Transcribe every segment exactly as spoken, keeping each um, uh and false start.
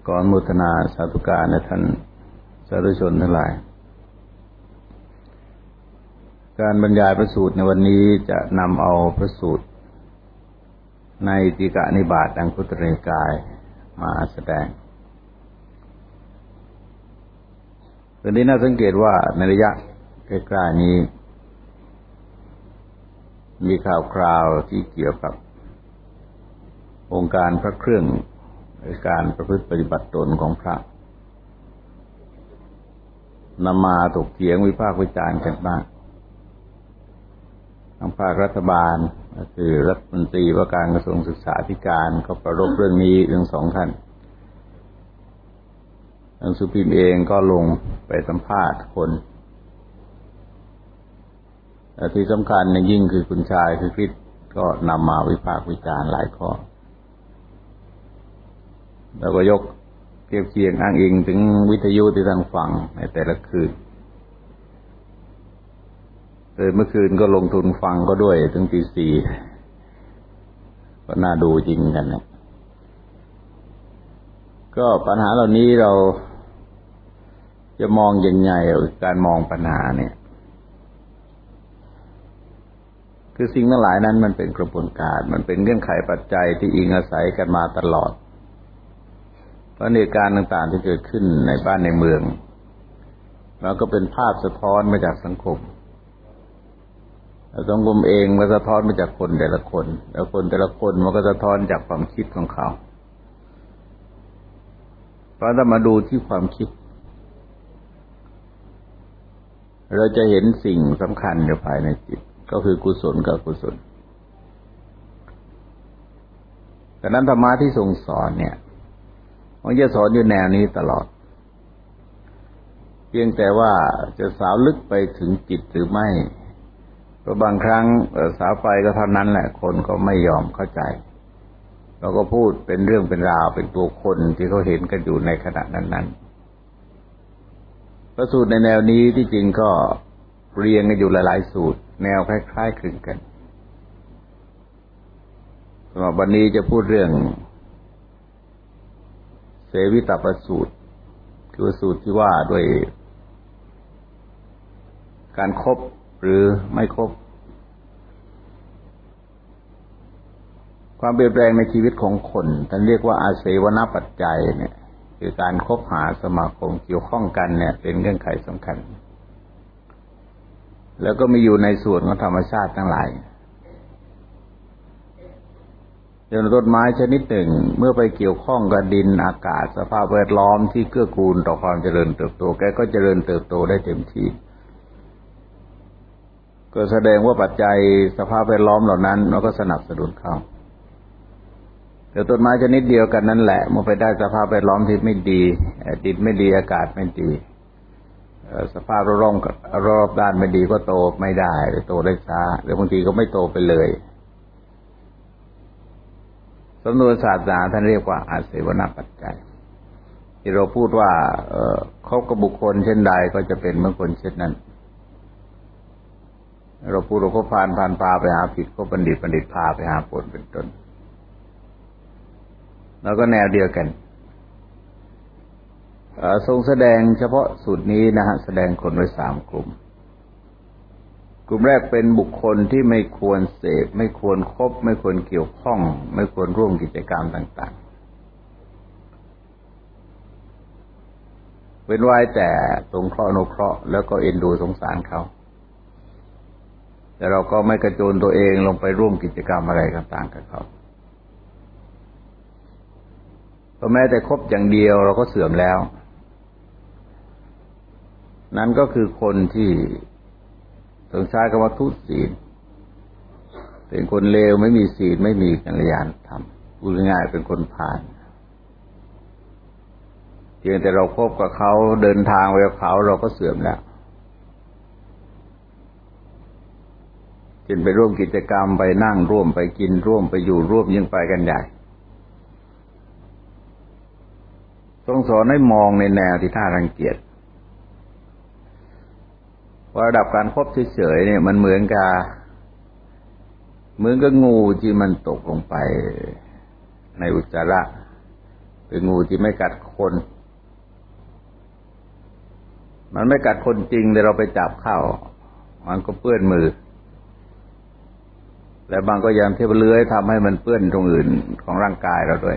ก่อนมุทนาสาธุการในท่านสาธุชนทั้งหลายการบรรยายพระสูตรในวันนี้จะนำเอาพระสูตรในติกนิบาตอังคุตรนิกายมาแสดงเรื่องนี้น่าสังเกตว่าในระยะใกล้ๆนี้มีข่าวคราวที่เกี่ยวกับองค์การพระเครื่องหรือการประพฤติปฏิบัติตนของพระนำมาถกเถียงวิพากษ์วิจารณ์กันบ้างทางภาครัฐบาลก็คือรัฐมนตรีว่าการกระทรวงศึกษาธิการก็ประรบเรื่องนี้ทั้งสองท่านหนังสือพิมพ์เองก็ลงไปสัมภาษณ์คนแต่ที่สำคัญในยิ่งคือคุณชายคือคริสก็นำมาวิพากษ์วิจารณ์หลายข้อแล้วก็ยกเทียบเคียงอ้างอิงถึงวิทยุที่ท่านฟังในแต่ละคืนโดยเมื่อคืนก็ลงทุนฟังก็ด้วยถึงตีสี่ก็น่าดูจริงกันนะก็ปัญหาเหล่านี้เราจะมองยังไงการมองปัญหาเนี่ยคือสิ่งทั้งหลายนั้นมันเป็นกระบวนการมันเป็นเงื่อนไขปัจจัยที่อิงอาศัยกันมาตลอดเพราะเหตุการณ์ต่างๆที่เกิดขึ้นในบ้านในเมืองแล้วก็เป็นภาพสะท้อนมาจากสังคมสังคมเองมันสะท้อนมาจากคนแต่ละคนแล้วคนแต่ละคนมันก็สะท้อนจากความคิดของเขาเพราะถ้ามาดูที่ความคิดเราจะเห็นสิ่งสำคัญอยู่ภายในจิตก็คือกุศลกับอกุศลดังนั้นธรรมะที่ทรงสอนเนี่ยมันจะสอนอยู่แนวนี้ตลอดเพียงแต่ว่าจะสาวลึกไปถึงจิตหรือไม่เพราะบางครั้งสาวไปก็เท่านั้นแหละคนก็ไม่ยอมเข้าใจเราก็พูดเป็นเรื่องเป็นราวเป็นตัวคนที่เขาเห็นกันอยู่ในขณะนั้นๆพระสูตรในแนวนี้ที่จริงก็เรียงกันอยู่หลายๆสูตรแนวคล้ายๆคลึงกันสำหรับวันนี้จะพูดเรื่องเสวิตปสูตรคือสูตรที่ว่าด้วยการคบหรือไม่คบความเปลี่ยนแปลงในชีวิตของคนท่านเรียกว่าอาเสวนปัจจัยเนี่ยคือการคบหาสมาคมเกี่ยวข้องกันเนี่ยเป็นเงื่อนไขสำคัญแล้วก็มีอยู่ในส่วนของธรรมชาติทั้งหลายอย่างต้นไม้ชนิดหนึ่งเมื่อไปเกี่ยวข้องกับดินอากาศสภาพแวดล้อมที่เกื้อกูลต่อความเจริญเติบโตแกก็เจริญเติบโตได้เต็มที่ก็แสดงว่าปัจจัยสภาพแวดล้อมเหล่านั้นมันก็สนับสนุนเขาแต่ต้นไม้ชนิดเดียวกันนั่นแหละเมื่อไปได้สภาพแวดล้อมที่ไม่ดีดินไม่ดีอากาศไม่ดีสภาพรอบรอบด้านไม่ดีก็โตไม่ได้หรือโตได้ช้าหรือบางทีก็ไม่โตไปเลยสำนวนศาสนาท่านเรียกว่าอาเสวนปัจจัยที่เราพูดว่าคบกับบุคคลเช่นใดก็จะเป็นเหมือนคนเช่นนั้นเราพูดเราก็พานพานพาไปหาผิดก็บัณฑิตบัณฑิตพาไปหาผลเป็นต้นแล้วก็แนวเดียวกันทรงแสดงเฉพาะสูตรนี้นะฮะแสดงคนไว้สามกลุ่มกลุ่มแรกเป็นบุคคลที่ไม่ควรเสพไม่ควรคบไม่ควรเกี่ยวข้องไม่ควรร่วมกิจกรรมต่างๆเว้นไว้แต่สงเคราะห์อนุเคราะห์แล้วก็เอ็นดูสงสารเขาแต่เราก็ไม่กระโจนตัวเองลงไปร่วมกิจกรรมอะไรต่างๆกับเขาเพราะแม้แต่คบอย่างเดียวเราก็เสื่อมแล้วนั่นก็คือคนที่ต้องใช้คำว่าทุศีลเป็นคนเลวไม่มีศีลไม่มีกัลยาณธรรมพูดง่ายๆเป็นคนผ่านเพียงแต่เราคบกับเขาเดินทางไปกับเขาเราก็เสื่อมแล้วเช่นไปร่วมกิจกรรมไปนั่งร่วมไปกินร่วมไปอยู่ร่วมยิ่งไปกันใหญ่ต้องสอนให้มองในแนวที่น่ารังเกียจว่าระดับการคบเฉยๆเนี่ยมันเหมือนกับเหมือนกับงูที่มันตกลงไปในอุจจาระเป็นงูที่ไม่กัดคนมันไม่กัดคนจริงแต่เราไปจับเข้ามันก็เปื้อนมือและบางก็ยังเที่ยวเลื้อยทำให้มันเปื้อนตรงอื่นของร่างกายเราด้วย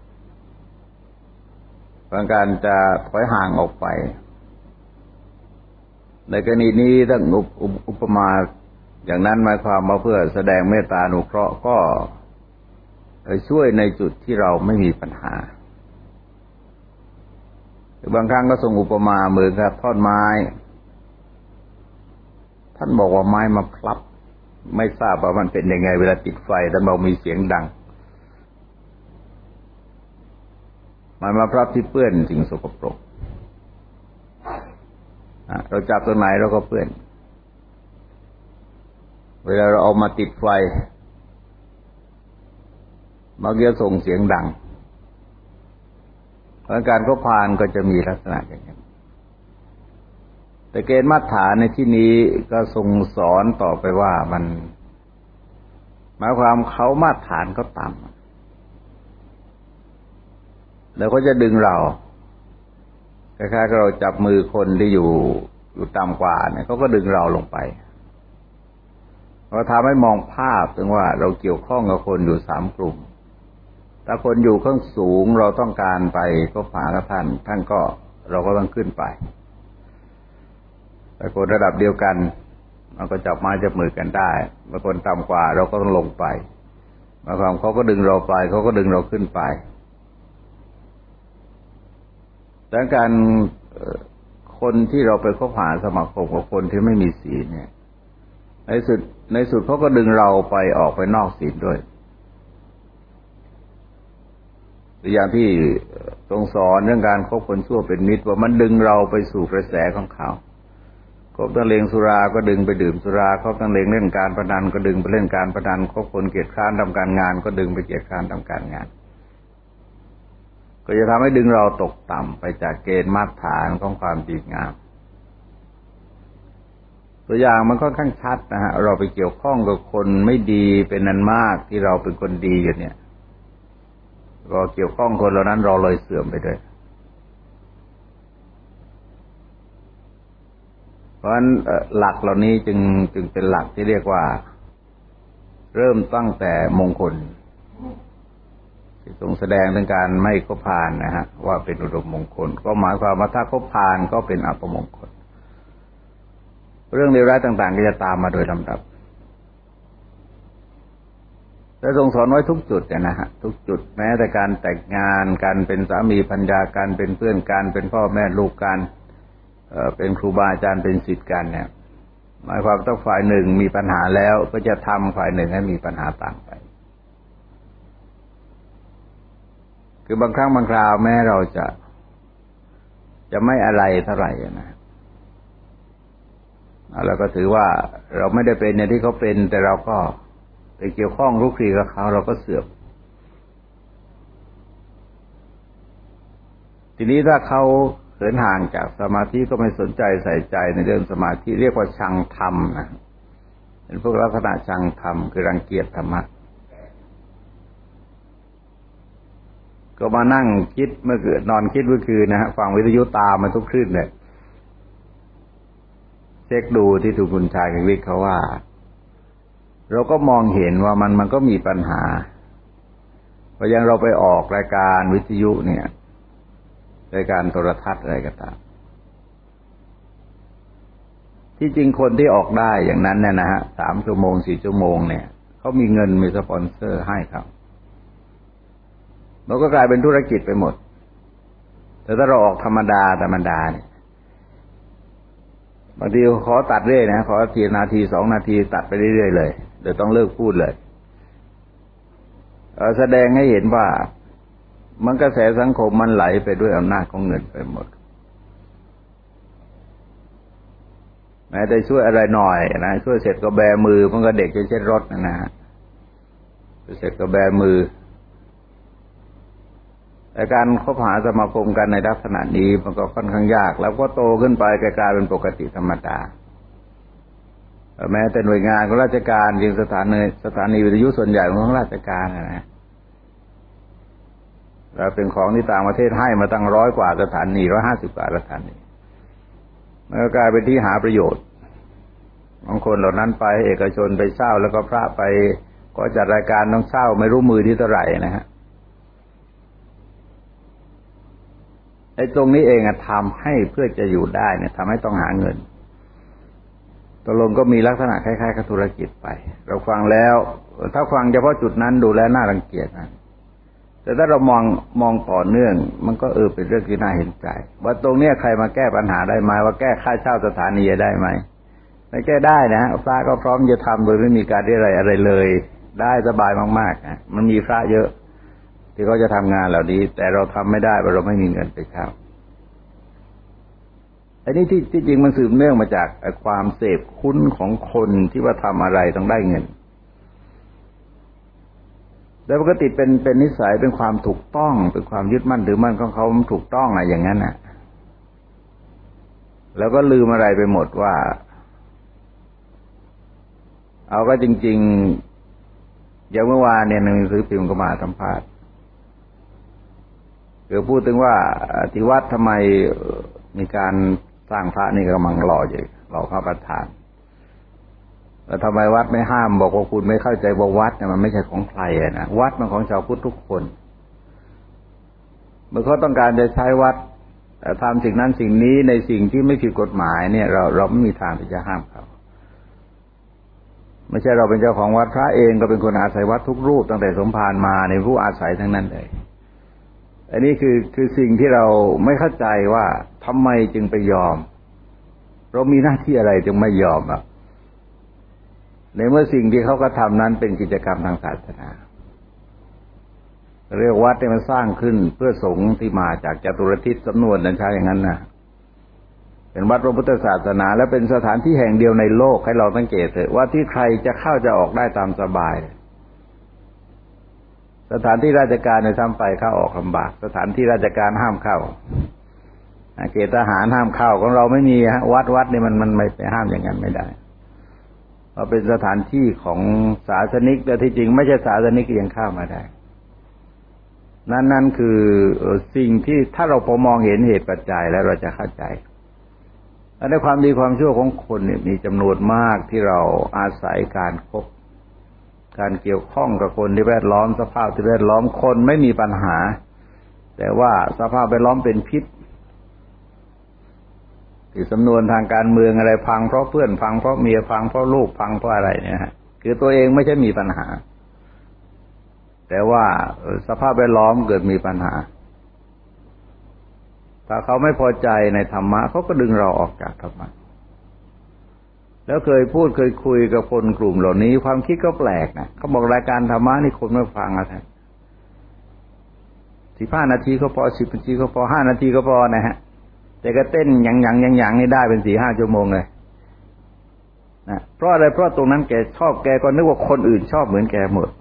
บางการจะถอยห่างออกไปในกรณีนี้ถ้าอุปมาอย่างนั้นหมายความว่าเพื่อแสดงเมตตาอนุเคราะห์ก็ช่วยในจุดที่เราไม่มีปัญหาบางครั้งก็ทรงอุปมาเหมือนกับท่อนไม้ท่านบอกว่าไม้มาพลับไม่ทราบว่ามันเป็นยังไงเวลาติดไฟท่านบอกมีเสียงดังมันมาพลับที่เปื้อนสิ่งสกปรกเราจับตัวไหนเราก็เปื้อนเวลาเราเอามาติดไฟมันก็ส่งเสียงดังการก็พานก็จะมีลักษณะอย่างนี้แต่เกณฑ์มาตรฐานในที่นี้ก็ทรงสอนต่อไปว่ามันหมายความเขามาตรฐานก็ต่ำแล้วก็จะดึงเราคล้ายๆกับเราจับมือคนที่อยู่อยู่ต่ำกว่าเนี่ยเขาก็ดึงเราลงไปเราทำให้มองภาพถึงว่าเราเกี่ยวข้องกับคนอยู่สามกลุ่มถ้าคนอยู่ข้างสูงเราต้องการไปก็ผากับท่านท่านก็เราก็ต้องขึ้นไปแต่คนระดับเดียวกันมันก็จับไม้จับมือกันได้บางคนต่ำกว่าเราก็ต้องลงไปบางครั้งเขาก็ดึงเราไปเขาก็ดึงเราขึ้นไปดังการคนที่เราไปคบหาสมาคมกับคนที่ไม่มีศีลเนี่ยในสุดในสุดเขาก็ดึงเราไปออกไปนอกศีลด้วยอย่างที่ทรงสอนเรื่องการคบคนชั่วเป็นมิตรว่ามันดึงเราไปสู่กระแสของเขาคบตั้งเลงสุราก็ดึงไปดื่มสุราคบตั้งเลงเล่นการพนันก็ดึงไปเล่นการพนันคบคนเกียจคร้านทำการงานก็ดึงไปเกียจคร้านทำการงานก็จะทำให้ดึงเราตกต่ำไปจากเกณฑ์มาตรฐานของความดีงามตัวอย่างมันก็ค่อนข้างชัดนะฮะเราไปเกี่ยวข้องกับคนไม่ดีเป็นนันมากที่เราเป็นคนดีอยู่เนี่ยก็เกี่ยวข้องคนเหล่านั้นเราเลยเสื่อมไปด้วยเพราะฉะนั้นหลักเหล่านี้จึงจึงเป็นหลักที่เรียกว่าเริ่มตั้งแต่มงคลที่ทรงแสดงถึงการไม่คบพาลนะฮะว่าเป็นอุดมมงคลก็หมายความว่าถ้าคบพาลก็เป็นอัปมงคลเรื่องเลวร้ายต่างๆก็จะตามมาโดยลำดับและทรงสอนไว้ทุกจุดเนี่ยนะฮะทุกจุดแม้แต่การแต่งงานการเป็นสามีภรรยาการเป็นเพื่อนกันเป็นพ่อแม่ลูกกันเอ่อเป็นครูบาอาจารย์เป็นศิษย์กันเนี่ยหมายความต้องฝ่ายหนึ่งมีปัญหาแล้วก็จะทำฝ่ายหนึ่งให้มีปัญหาต่างไปคือบางครั้งบางคราวแม้เราจะจะไม่อะไรเท่าไหร่นะเราก็ถือว่าเราไม่ได้เป็นอย่างที่เขาเป็นแต่เราก็ไปเกี่ยวข้องลุกคลีกับเขาเราก็เสื่อมทีนี้ถ้าเขาเหินห่างจากสมาธิก็ไม่สนใจใส่ใจในเรื่องสมาธิเรียกว่าชังธรรมนะเป็นพวกลักษณะชังธรรมคือรังเกียจธรรมะก็มานั่งคิดเมื่อคืนนอนคิดเมื่อคืนนะฮะฟังวิทยุตามมาทุกคืนเลยเช็คดูที่ถูกคุณชายกับวิทย์เขาว่าเราก็มองเห็นว่ามันมันก็มีปัญหาพอยังเราไปออกรายการวิทยุเนี่ยรายการโทรทัศน์อะไรก็ตามที่จริงคนที่ออกได้อย่างนั้นเนี่ยนะฮะสามชั่วโมงสี่ชั่วโมงเนี่ยเขามีเงินมีสปอนเซอร์ให้ครับเราก็กลายเป็นธุรกิจไปหมดแต่ถ้าเราออกธรรมดาธรรมดาเนี่ยบางทีขอตัดเรื่อยนะขอทีนาทีสองนาทีตัดไปเรื่อยๆเลยเดี๋ยวต้องเลิกพูดเลยแสดงให้เห็นว่ามันกระแสสังคมมันไหลไปด้วยอำนาจของเงินไปหมดแม้แต่ช่วยอะไรหน่อยนะช่วยเสร็จก็แบมือมันก็เด็กจะเช็ดรถนะนะเสร็จก็แบมือแต่การคบหาสมาคมกันในลักษณะนี้มันก็ค่อนข้างยากแล้วก็โตขึ้นไปกลายเป็นปกติธรรมดาแม้แต่หน่วยงานของราชการจริงสถานีสถานีวิทยุส่วนใหญ่ของราชการนะแล้วเป็นของที่ต่างประเทศให้มาตั้งร้อยกว่าสถานีร้อยห้าสิบกว่าสถานีมันก็กลายเป็นที่หาประโยชน์บางคนเหล่านั้นไปเอกชนไปเช่าแล้วก็พระไปก็จัดรายการต้องเช่าไม่รู้มือที่เท่าไหร่นะฮะไอ้ตรงนี้เองอะทำให้เพื่อจะอยู่ได้เนี่ยทำให้ต้องหาเงินตกลงก็มีลักษณะคล้ายๆกับธุรกิจไปเราฟังแล้วถ้าฟังเฉพาะจุดนั้นดูแลน่ารังเกียจนะแต่ถ้าเรามองมองต่อเนื่องมันก็เออเป็นเรื่องที่น่าเห็นใจว่าตรงเนี้ยใครมาแก้ปัญหาได้ไหมว่าแก้ค่าเช่าสถานีได้ไหมไม่แก้ได้นะฮะพระก็พร้อมจะทำโดยไม่มีการเรียอะไรอะไรเลยได้สบายมากๆนะมันมีพระเยอะที่เขาจะทำงานเหล่านี้แต่เราทำไม่ได้เพราะเราไม่มีเงินไปเช่าอันนี้ที่ที่จริงมันสืบเนื่องมาจากความเสพคุ้นของคนที่ว่าทำอะไรต้องได้เงินแล้วปกติเป็นเป็นนิสัยเป็นความถูกต้องเป็นความยึดมั่นถือมั่นของเขามันถูกต้องอะไรอย่างนั้นน่ะแล้วก็ลืมอะไรไปหมดว่าเอาก็จริงๆอย่างเมื่อวานเนี่ยหนังสือพิมพ์ก็มาสัมภาษณ์เกี่ยวพูดถึงว่าที่วัดทำไมมีการสร้างพระนี่กำลังหล่ออยู่หล่อพระประธานแล้วทำไมวัดไม่ห้ามบอกว่าคุณไม่เข้าใจว่าวัดเนี่ยมันไม่ใช่ของใครนะวัดมันของชาวพุทธทุกคนเมื่อเขาต้องการจะใช้วัดทำสิ่งนั้นสิ่งนี้ในสิ่งที่ไม่ผิดกฎหมายเนี่ยเราเราไม่มีทางที่จะห้ามเขาไม่ใช่เราเป็นเจ้าของวัดพระเองก็เป็นคนอาศัยวัดทุกรูปตั้งแต่สมภารมาในผู้อาศัยทั้งนั้นเลยอันนี้คือคือสิ่งที่เราไม่เข้าใจว่าทำไมจึงไปยอมเรามีหน้าที่อะไรจึงไม่ยอมอ่ะในเมื่อสิ่งที่เขาก็ทำนั้นเป็นกิจกรรมทางศาสนาเรียกวัดที่มันสร้างขึ้นเพื่อสงฆ์ที่มาจากจตุรทิศสำนวนนั้นใช่อย่างนั้นนะเป็นวัดพระพุทธศาสนาและเป็นสถานที่แห่งเดียวในโลกให้เราสังเกตเถอะว่าที่ใครจะเข้าจะออกได้ตามสบายสถานที่ราชการในทำไปเข้าออกลำบากสถานที่ราชการห้ามเข้าเขตทหารห้ามเข้าของเราไม่มีฮะวัดวัดนี่มันมันไม่ไปห้ามอย่างนั้นไม่ได้เพราะเป็นสถานที่ของศาสนิกแต่ที่จริงไม่ใช่ศาสนิกยังเข้ามาได้นั่นนั่นคือสิ่งที่ถ้าเราพอมองเห็นเหตุปัจจัยแล้วเราจะเข้าใจและในความดีความชั่วของคนเนี่ยมีจำนวนมากที่เราอาศัยการคบการเกี่ยวข้องกับคนที่แวดล้อมสภาพที่แวดล้อมคนไม่มีปัญหาแต่ว่าสภาพแวดล้อมเป็นพิษที่สำนวนทางการเมืองอะไรพังเพราะเพื่อนพังเพราะเมียพังเพราะลูกพังเพราะอะไรเนี่ยฮะคือตัวเองไม่ใช่มีปัญหาแต่ว่าสภาพแวดล้อมเกิดมีปัญหาถ้าเขาไม่พอใจในธรรมะเขาก็ดึงเราออกจากธรรมะแล้วเคยพูดเคยคุยกับคนกลุ่มเหล่านี้ความคิดก็แปลกนะเขาบอกรายการธรรมะนี่คนไม่ฟังอ่ะท่านสิบห้านาทีก็พอสิบนาทีก็พอห้านาทีก็พอนะฮะแต่ก็เต้นหยังหยังหยังหยังนี่ได้เป็นสี่ห้าชั่วโมงเลยนะเพราะอะไรเพราะตรงนั้นแกชอบแกก็นึกว่าคนอื่นชอบเหมือนแกหมด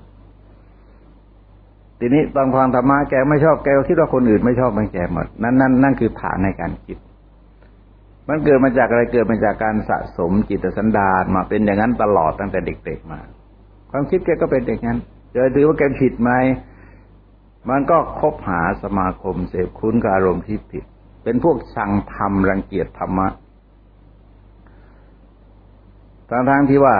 ทีนี้ตอนฟังธรรมะแกไม่ชอบแกก็คิดว่าคนอื่นไม่ชอบเหมือนแกหมดนั่นนั่นนั่นคือฐานในการคิดมันเกิดมาจากอะไรเกิดมาจากการสะสมจิตสันดานมาเป็นอย่างนั้นตลอดตั้งแต่เด็กๆมาความคิดแกก็เป็นอย่างนั้นจะถือว่าแกผิดไหมมันก็คบหาสมาคมเสพคุ้นกับอารมณ์ที่ผิดเป็นพวกชังธรรมรังเกียจธรรมะทั้งๆที่ว่า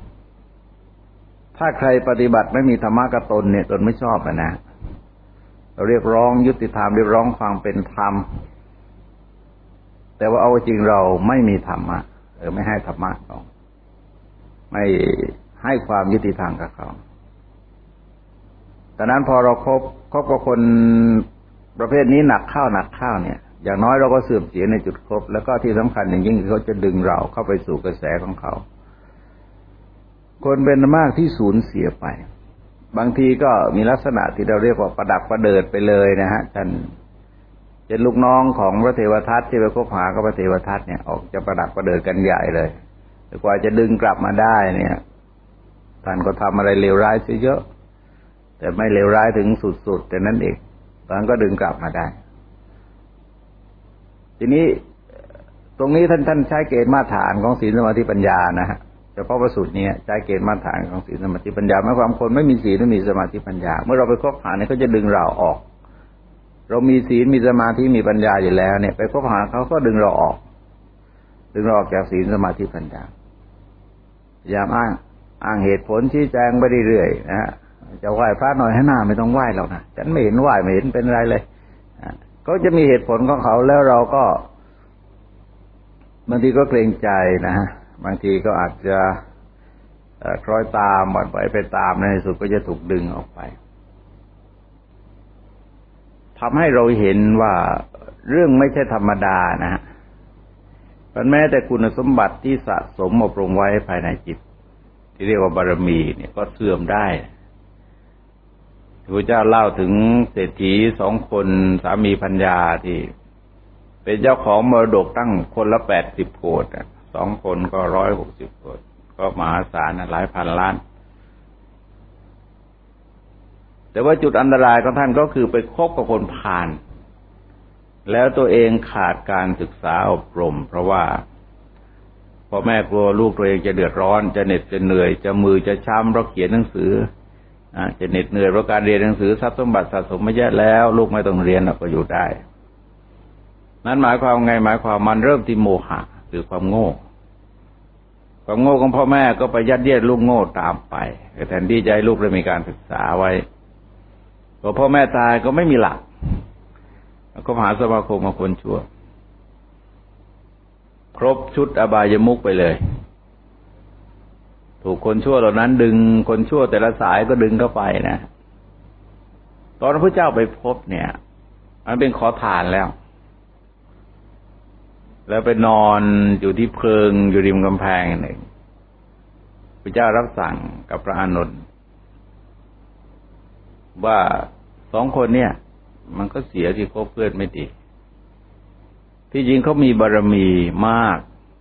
ถ้าใครปฏิบัติไม่มีธรรมะกับตนเนี่ยตนไม่ชอบนะเราเรียกร้องยุติธรรมเรียกร้องความเป็นธรรมแต่ว่าเอาจริงเราไม่มีธรรมะเออไม่ให้ธรรมะเขาไม่ให้ความยุติธรรมกับเขาดังนั้นพอเราคบคบกับคนประเภทนี้หนักเข้าหนักเข้าเนี่ยอย่างน้อยเราก็เสื่อมเสียในจุดคบแล้วก็ที่สำคัญอย่างยิ่งคือเขาจะดึงเราเข้าไปสู่กระแสของเขาคนเป็นมากที่สูญเสียไปบางทีก็มีลักษณะที่เราเรียกว่าประดักประเดิดไปเลยนะฮะท่านเป็นลูกน้องของพระเทวทัตที่ไปคบหากับพระเทวทัตเนี่ยออกจะประดักประเดิดกันใหญ่เลยแต่กว่าจะดึงกลับมาได้เนี่ยท่านก็ทำอะไรเลวร้ายซะเยอะแต่ไม่เลวร้ายถึงสุดๆแต่นั้นเองตอนก็ดึงกลับมาได้ทีนี้ตรงนี้ท่านท่านใช้เกณฑ์มาตรฐานของศีลสมาธิปัญญานะฮะเฉพาะพระสูตรนี้ใช้เกณฑ์มาตรฐานของศีลสมาธิปัญญาหมายความคนไม่มีศีลไม่มีสมาธิปัญญาเมื่อเราไปคบหาเนี่ยเขาจะดึงเราออกเรามีศีลมีสมาธิมีปัญญาอยู่แล้วเนี่ยไปคบหาเขาก็ดึงเราออกดึงเราออกจากศีลสมาธิปัญญาพยายามอ้างอ้างเหตุผลชี้แจงไปเรื่อยๆนะฮะจะไหว้พระหน่อยให้หน้าไม่ต้องไหว้หรอกนะฉันไม่เห็นไหว้ไม่เห็นเป็นไรเลยก็จะมีเหตุผลของเขาแล้วเราก็บางทีก็เกรงใจนะฮะบางทีก็อาจจะคล้อยตามหวั่นไหวไปตามในที่สุดก็จะถูกดึงออกไปทำให้เราเห็นว่าเรื่องไม่ใช่ธรรมดานะฮะมันแม้แต่คุณสมบัติที่สะสมอบรมไว้ภายในจิตที่เรียกว่าบารมีเนี่ยก็เสื่อมได้พระเจ้าเล่าถึงเศรษฐีสองคนสามีภรรยาที่เป็นเจ้าของมรดกตั้งคนละแปดสิบโกฏสองคนก็ร้อยหกสิบโกฏก็มหาศาลหลายพันล้านแต่ว่าจุดอันตรายของท่านก็คือไปคบกับคนพาลแล้วตัวเองขาดการศึกษาอบรมเพราะว่าพ่อแม่กลัวลูกตัวเองจะเดือดร้อนจะเหน็ดจะเหนื่อยจะมือจะช้ำเพราะเขียนหนังสือจะเหน็ดเหนื่อยเพราะการเรียนหนังสือทรัพย์สมบัติสะสมมาเยอะแล้วลูกไม่ต้องเรียนก็อยู่ได้นั้นหมายความไงหมายความมันเริ่มที่โมหะคือความโง่ความโง่ของพ่อแม่ก็ไปยัดเยียดลูกโง่ตามไปแทนที่จะให้ลูกได้มีการศึกษาไว้พอพ่อแม่ตายก็ไม่มีหลักก็หาสมาคมมาคนชั่วครบชุดอบายมุขไปเลยถูกคนชั่วเหล่านั้นดึงคนชั่วแต่ละสายก็ดึงเข้าไปนะตอนพระเจ้าไปพบเนี่ยมันเป็นขอทานแล้วแล้วไปนอนอยู่ที่เพิงอยู่ริมกำแพงหนึ่งพระเจ้ารับสั่งกับพระอานนท์ว่าสองคนเนี่ยมันก็เสียที่คบเพื่อนไม่ดีที่จริงเขามีบารมีมาก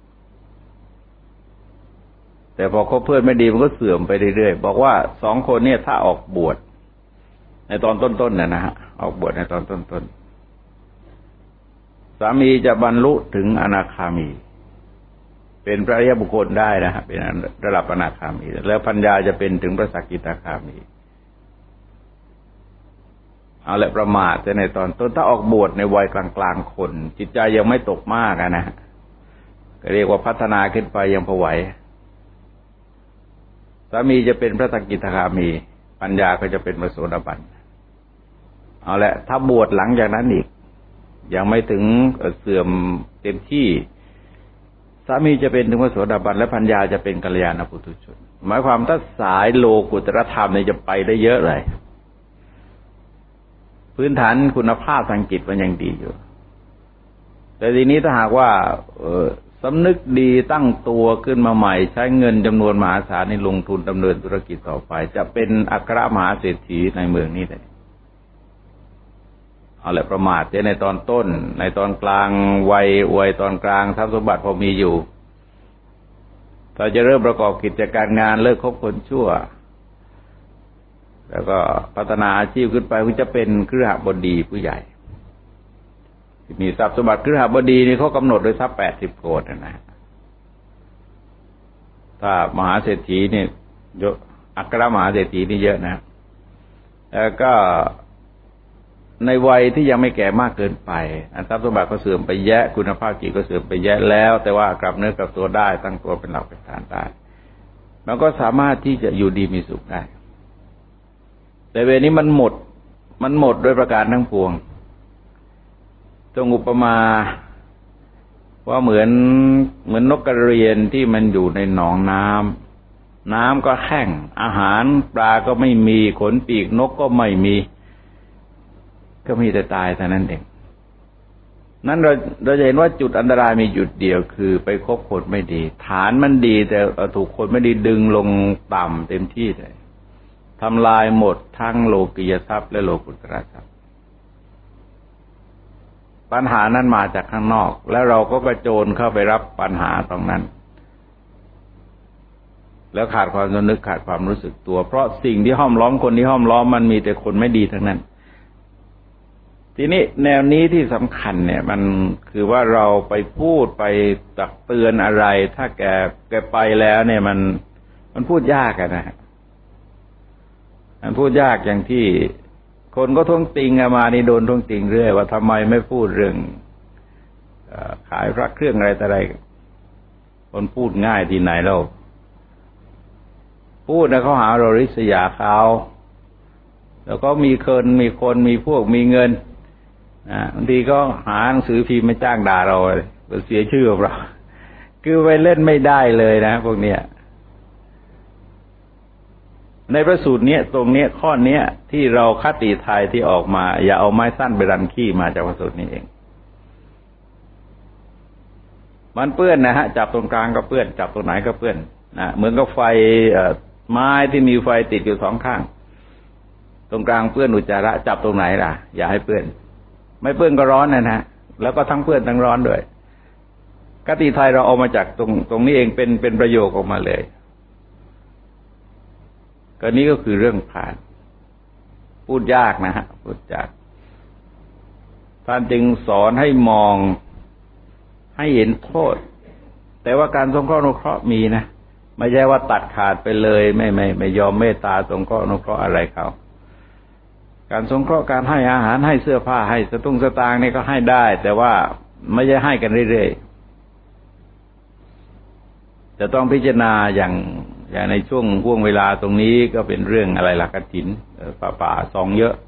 แต่พอคบเพื่อนไม่ดีมันก็เสื่อมไปเรื่อยๆบอกว่าสองคนเนี่ยถ้าออกบวชในตอนต้นๆเนี่ยนะฮะออกบวชในตอนต้นๆสามีจะบรรลุถึงอนาคามีเป็นพระอริยบุคคลได้นะฮะเป็นระดับอนาคามีแล้วภรรยาจะเป็นถึงพระสกิทาคามีเอาแหละประมาทแต่ในตอนต้นถ้าออกบวชในวัยกลางๆคนจิตใจยังไม่ตกมากนะฮะก็เรียกว่าพัฒนาขึ้นไปยังพอไหวสามีจะเป็นพระสกิทาคามีปัญญาก็จะเป็นพระโสดาบันเอาละถ้าบวชหลังจากนั้นอีกยังไม่ถึงเสื่อมเต็มที่สามีจะเป็นถึงพระโสดาบันและปัญญาจะเป็นกัลยาณปุถุชนหมายความถ้าสายโลกุตรธรรมเนี่ยจะไปได้เยอะเลยพื้นฐานคุณภาพทางจิตมันยังดีอยู่แต่ทีนี้ถ้าหากว่าเอ่อสำนึกดีตั้งตัวขึ้นมาใหม่ใช้เงินจำนวนมหาศาลในลงทุนดำเนินธุรกิจต่อไปจะเป็นอัครมหาเศรษฐีในเมืองนี้ได้เอาแหละประมาทในตอนต้นในตอนกลางวัยอวยตอนกลางทรัพย์สมบัติพอมีอยู่ถ้าจะเริ่มประกอบกิจการงานเลิกคบคนชั่วแล้วก็พัฒนาอาชีพขึ้นไปก็จะเป็นคฤหบดีผู้ใหญ่มีทรัพย์สมบัติคฤหบดีนี่เขากำหนดโดยทรัพย์แปดสิบโกฏนะนะถ้ามหาเศรษฐีนี่เยอะอัครมหาเศรษฐีนี่เยอะนะแล้วก็ในวัยที่ยังไม่แก่มากเกินไปทรัพย์สมบัติก็เสื่อมไปแยะคุณภาพจิตก็เสื่อมไปแยะแล้วแต่ว่ากลับเนื้อกลับตัวได้ตั้งตัวเป็นหลักเป็นฐานได้มันก็สามารถที่จะอยู่ดีมีสุขได้แต่เวลานี้มันหมดมันหมดโดยประการทั้งปวงตรงอุปมาว่าเหมือนเหมือนนกกระเรียนที่มันอยู่ในหนองน้ำน้ำก็แห้งอาหารปลาก็ไม่มีขนปีกนกก็ไม่มีก็มีแต่ตายเท่านั้นเองนั้นเราเราจะเห็นว่าจุดอันตรายมีจุดเดียวคือไปคบคนไม่ดีฐานมันดีแต่ถูกคนไม่ดีดึงลงต่ำเต็มที่เลยทำลายหมดทั้งโลกียทรัพย์และโลกุตตรทรัพย์ปัญหานั้นมาจากข้างนอกแล้วเราก็กระโจนเข้าไปรับปัญหาตรงนั้นแล้วขาดความสำนึกขาดความรู้สึกตัวเพราะสิ่งที่ห้อมล้อมคนที่ห้อมล้อมมันมีแต่คนไม่ดีทั้งนั้นทีนี้แนวนี้ที่สำคัญเนี่ยมันคือว่าเราไปพูดไปตักเตือนอะไรถ้าแกแกไปแล้วเนี่ยมันมันพูดยากอะนะมันพูดยากอย่างที่คนก็ท้วงติงอามานี่โดนท้วงติงเรื่อยว่าทำไมไม่พูดเรื่องขายพระเครื่องอะไรแต่อะไรคนพูดง่ายที่ไหนเราพูดนะเขาหาเราริษยาเขาแล้วก็มีคนมีคนมีพวกมีเงินนะบางทีก็หาหนังสือพิมพ์มาจ้างด่าเราเสียชื่อเราคือไปเล่นไม่ได้เลยนะพวกเนี้ยในพระสูตรเนี้ยตรงเนี้ยข้อเนี้ยที่เราคติไทยที่ออกมาอย่าเอาไม้สั้นไปรันขี้มาจากพระสูตรนี้เองมันเปื้อนนะฮะจับตรงกลางก็เปื้อนจับตรงไหนก็เปื้อนนะเหมือนกับไฟไม้ที่มีไฟติดอยู่สองข้างตรงกลางเปื้อนอุจจาระจับตรงไหนล่ะอย่าให้เปื้อนไม่เปื้อนก็ร้อนนะฮะแล้วก็ทั้งเปื้อนทั้งร้อนด้วยคติไทยเราเอามาจากตรงตรงนี้เองเป็นเป็นประโยคออกมาเลยก็นี้ก็คือเรื่องผ่านพูดยากนะฮะพูดยากท่านจึงสอนให้มองให้เห็นโทษแต่ว่าการสงเคราะห์อนุเคราะห์มีนะไม่ใช่ว่าตัดขาดไปเลยไม่ไม่ไม่ยอมเมตตาสงเคราะห์อนุเคราะห์อะไรเขาการสงเคราะห์การให้อาหารให้เสื้อผ้าให้สตุ้งสตางค์นี่ก็ให้ได้แต่ว่าไม่ใช่ให้กันเรื่อยๆจะต้องพิจารณาอย่างอย่างในช่วงห่วงเวลาตรงนี้ก็เป็นเรื่องอะไรล่ะกฐินป่าป่าซองเยอะ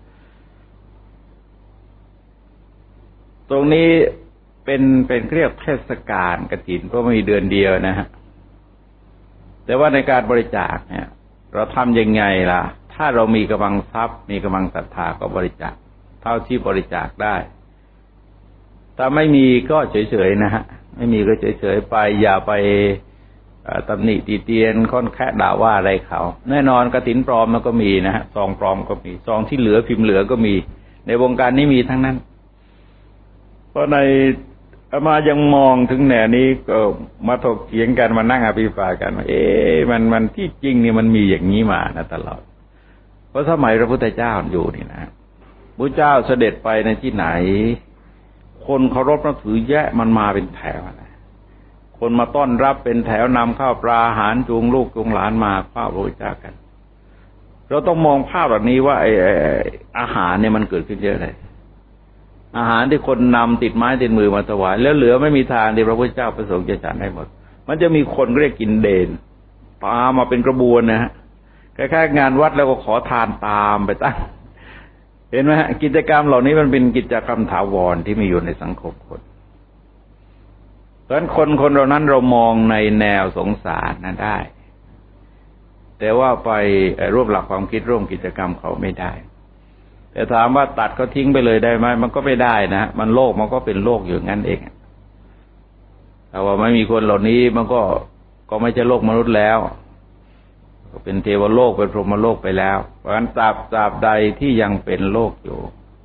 ตรงนี้เป็นเป็นเรียกเทศกาลกฐินเพราะมีเดือนเดียวนะฮะแต่ว่าในการบริจาคเนี่ยเราทำยังไงล่ะถ้าเรามีกำลังทรัพย์มีกำลังศรัทธาก็บริจาคเท่าที่บริจาคได้ถ้าไม่มีก็เฉยๆนะฮะไม่มีก็เฉยๆไปอย่าไปตำหนิตีเตียนค่อนแค่ด่าว่าอะไรเขาแน่นอนกฐินปลอมมันก็มีนะฮะซองปลอมก็มีซองที่เหลือพิมพ์เหลือก็มีในวงการนี้มีทั้งนั้นเพราะในอามายังมองถึงแนวนี้ก็มาถกเถียงกันมานั่งอภิปรายกันว่าเอ๊ะมันมันที่จริงนี่มันมีอย่างนี้มานะตลอดเพราะสมัยพระพุทธเจ้าอยู่นี่นะพระเจ้าเสด็จไปในที่ไหนคนเคารพนับถือแยะมันมาเป็นแถวนะคนมาต้อนรับเป็นแถวนำข้าวปลาอาหารจูงลูกจูงหลานมาเฝ้าพระพุทธเจ้ากันเราต้องมองภาพแบบนี้ว่าไอ้อาหารเนี่ยมันเกิดขึ้นเยอะเลยอาหารที่คนนำติดไม้ติดมือมาถวายแล้วเหลือไม่มีทางที่พระพุทธเจ้าประสงค์จะฉันให้หมดมันจะมีคนเรียกกินเดนตามมาเป็นกระบวนนะฮะคล้ายๆงานวัดแล้วก็ขอทานตามไปตั้งเห็นไหมฮะกิจกรรมเหล่านี้มันเป็นกิจกรรมถาวรที่มีอยู่ในสังคมคนเพราะฉะนั้นคนคนเหล่านั้นเรามองในแนวสงสารนั้นได้แต่ว่าไปร่วมหลักความคิดร่วมกิจกรรมเขาไม่ได้แต่ถามว่าตัดเขาทิ้งไปเลยได้ไหมมันก็ไม่ได้นะมันโลกมันก็เป็นโลกอยู่งั้นเองแต่ว่าไม่มีคนเหล่านี้มันก็ก็ไม่ใช่โลกมนุษย์แล้วก็เป็นเทวโลกเป็นพรหมโลกไปแล้วเพราะฉะนั้นตราบตราบใดที่ยังเป็นโลกอยู่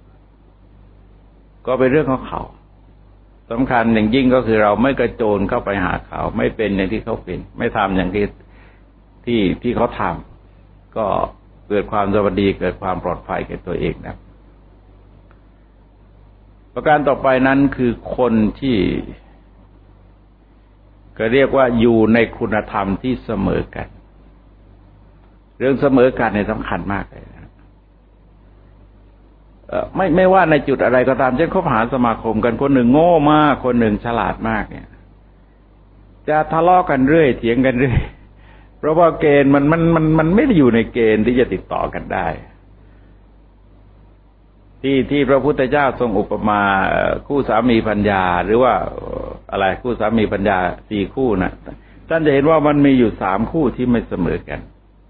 ก็เป็นเรื่องของเขาสำคัญอย่างยิ่งก็คือเราไม่กระโจนเข้าไปหาเขาไม่เป็นอย่างที่เขาเป็นไม่ทำอย่างที่ที่ที่เขาทำก็เกิดความสวัสดีเกิดความปลอดภัยแก่ตัวเองนะประการต่อไปนั้นคือคนที่ก็เรียกว่าอยู่ในคุณธรรมที่เสมอกันเรื่องเสมอกันเนี่ยสำคัญมากเลยนะไม่ไม่ว่าในจุดอะไรก็ตามเช่นคบหาสมาคมกันคนหนึ่งโง่มากคนหนึ่งฉลาดมากเนี่ยจะทะเลาะกันเรื่อยเถียงกันเรื่อยเพราะว่าเกณฑ์มันมันมันมันไม่ได้อยู่ในเกณฑ์ที่จะติดต่อกันได้ที่ที่พระพุทธเจ้าทรงอุปมาคู่สามีภรรยาหรือว่าอะไรคู่สามีภรรยาสี่คู่นะท่านจะเห็นว่ามันมีอยู่สามคู่ที่ไม่เสมอกัน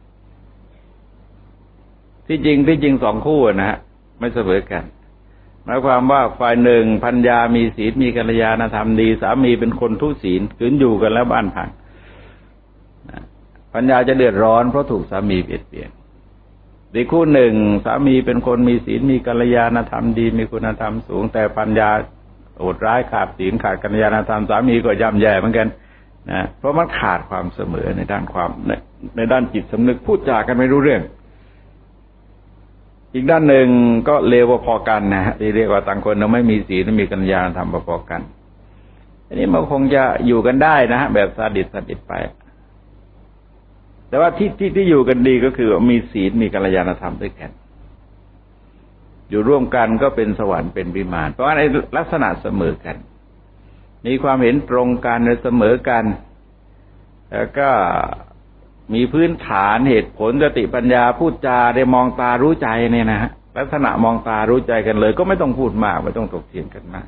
ที่จริงที่จริงสองคู่นะฮะไม่เสมอกันหมายความว่าฝ่ายหนึ่งภรรยามีศีลมีกัลยาณธรรมดีสามีเป็นคนทุศีลขืนอยู่กันแล้วบ้านพังภรรยาจะเดือดร้อนเพราะถูกสามีเบียดเบียนอีกคู่หนึ่งสามีเป็นคนมีศีลมีกัลยาณธรรมดีมีคุณธรรมสูงแต่ภรรยาโหดร้ายขาดศีลขาดกัลยาณธรรมสามีก็ย่ำแย่เหมือนกันนะเพราะมันขาดความเสมอในด้านความในในด้านจิตสำนึกพูดจากันไม่รู้เรื่องอีกด้านหนึ่งก็เลวพอกันนะฮะที่เรียกว่าต่างคนเราไม่มีศีลไม่มีกัลยาณธรรมพอกันอันนี้มันคงจะอยู่กันได้นะฮะแบบสดิตสดิตไปแต่ว่าที่ที่ที่อยู่กันดีก็คือมีศีลมีกัลยาณธรรมด้วยกันอยู่ร่วมกันก็เป็นสวรรค์เป็นวิมานเพราะว่าในลักษณะเสมอกันมีความเห็นตรงกันเสมอกันแล้วก็มีพื้นฐานเหตุผลสติปัญญาพูดจาได้มองตารู้ใจเนี่ยนะฮะลักษณะมองตารู้ใจกันเลยก็ไม่ต้องพูดมากไม่ต้องถกเถียงกันมาก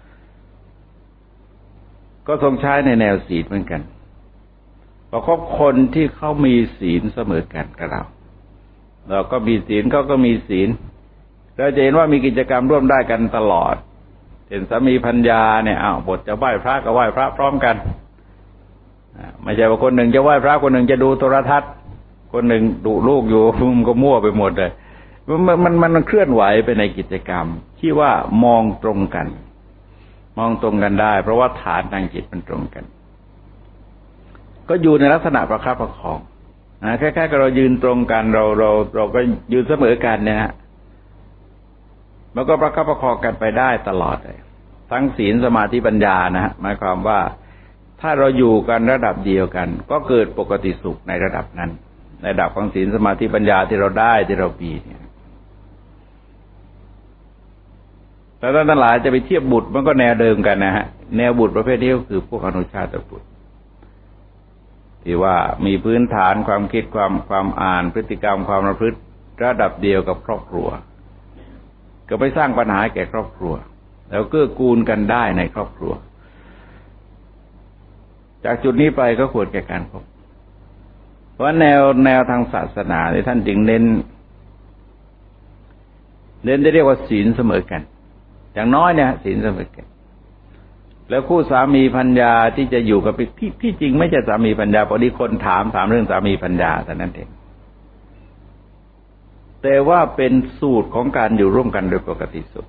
ก็ทรงใช้ในแนวศีลเหมือนกันเพราะคบคนที่เขามีศีลเสมอกันกับเราเราก็มีศีลเขาก็มีศีลเราจะเห็นว่ามีกิจกรรมร่วมได้กันตลอดเห็นสามีภรรยาเนี่ยอ้าวบทจะไหว้พระก็ไหว้พระพร้อมกันไม่ใช่ว่าคนหนึ่งจะไหว้พระคนหนึ่งจะดูโทรทัศน์คนหนึ่งดูลูกอยู่มันก็มั่วไปหมดเลยมันมันมันเคลื่อนไหวไปในกิจกรรมที่ว่ามองตรงกันมองตรงกันได้เพราะว่าฐานทางจิตมันตรงกันก็อยู่ในลักษณะประคับประคองนะคล้ายๆกับเรายืนตรงกันเราเราเราก็ยืนเสมอกันเนี่ยฮะมันก็ประคับประคองกันไปได้ตลอดเลยทั้งศีลสมาธิปัญญานะฮะหมายความว่าถ้าเราอยู่กันระดับเดียวกันก็เกิดปกติสุขในระดับนั้นในระดับของศีลสมาธิปัญญาที่เราได้ที่เรามีเนี่ยแต่ท่านทั้งหลายจะไปเทียบบุตรมันก็แนวเดิมกันนะฮะแนวบุตรประเภทนี้ก็คือพวกอนุชาตบุตรที่ว่ามีพื้นฐานความคิดความความอ่านพฤติกรรมความประพฤติระดับเดียวกับครอบครัวก็ไปสร้างปัญหาแก่ครอบครัวแล้วเกื้อกูลกันได้ในครอบครัวจากจุดนี้ไปก็ควรแก่การคบเพราะแนวแนวทางศาสนาที่ท่านจึงเน้นเน้นได้เรียกว่าศีลเสมอกันอย่างน้อยเนี่ยศีลเสมอกันแล้วคู่สามีภรรยาที่จะอยู่กับที่ที่จริงไม่ใช่สามีภรรยาพอดีคนถามถามเรื่องสามีภรรยาแต่นั้นเองแต่ว่าเป็นสูตรของการอยู่ร่วมกันโดยปกติสุข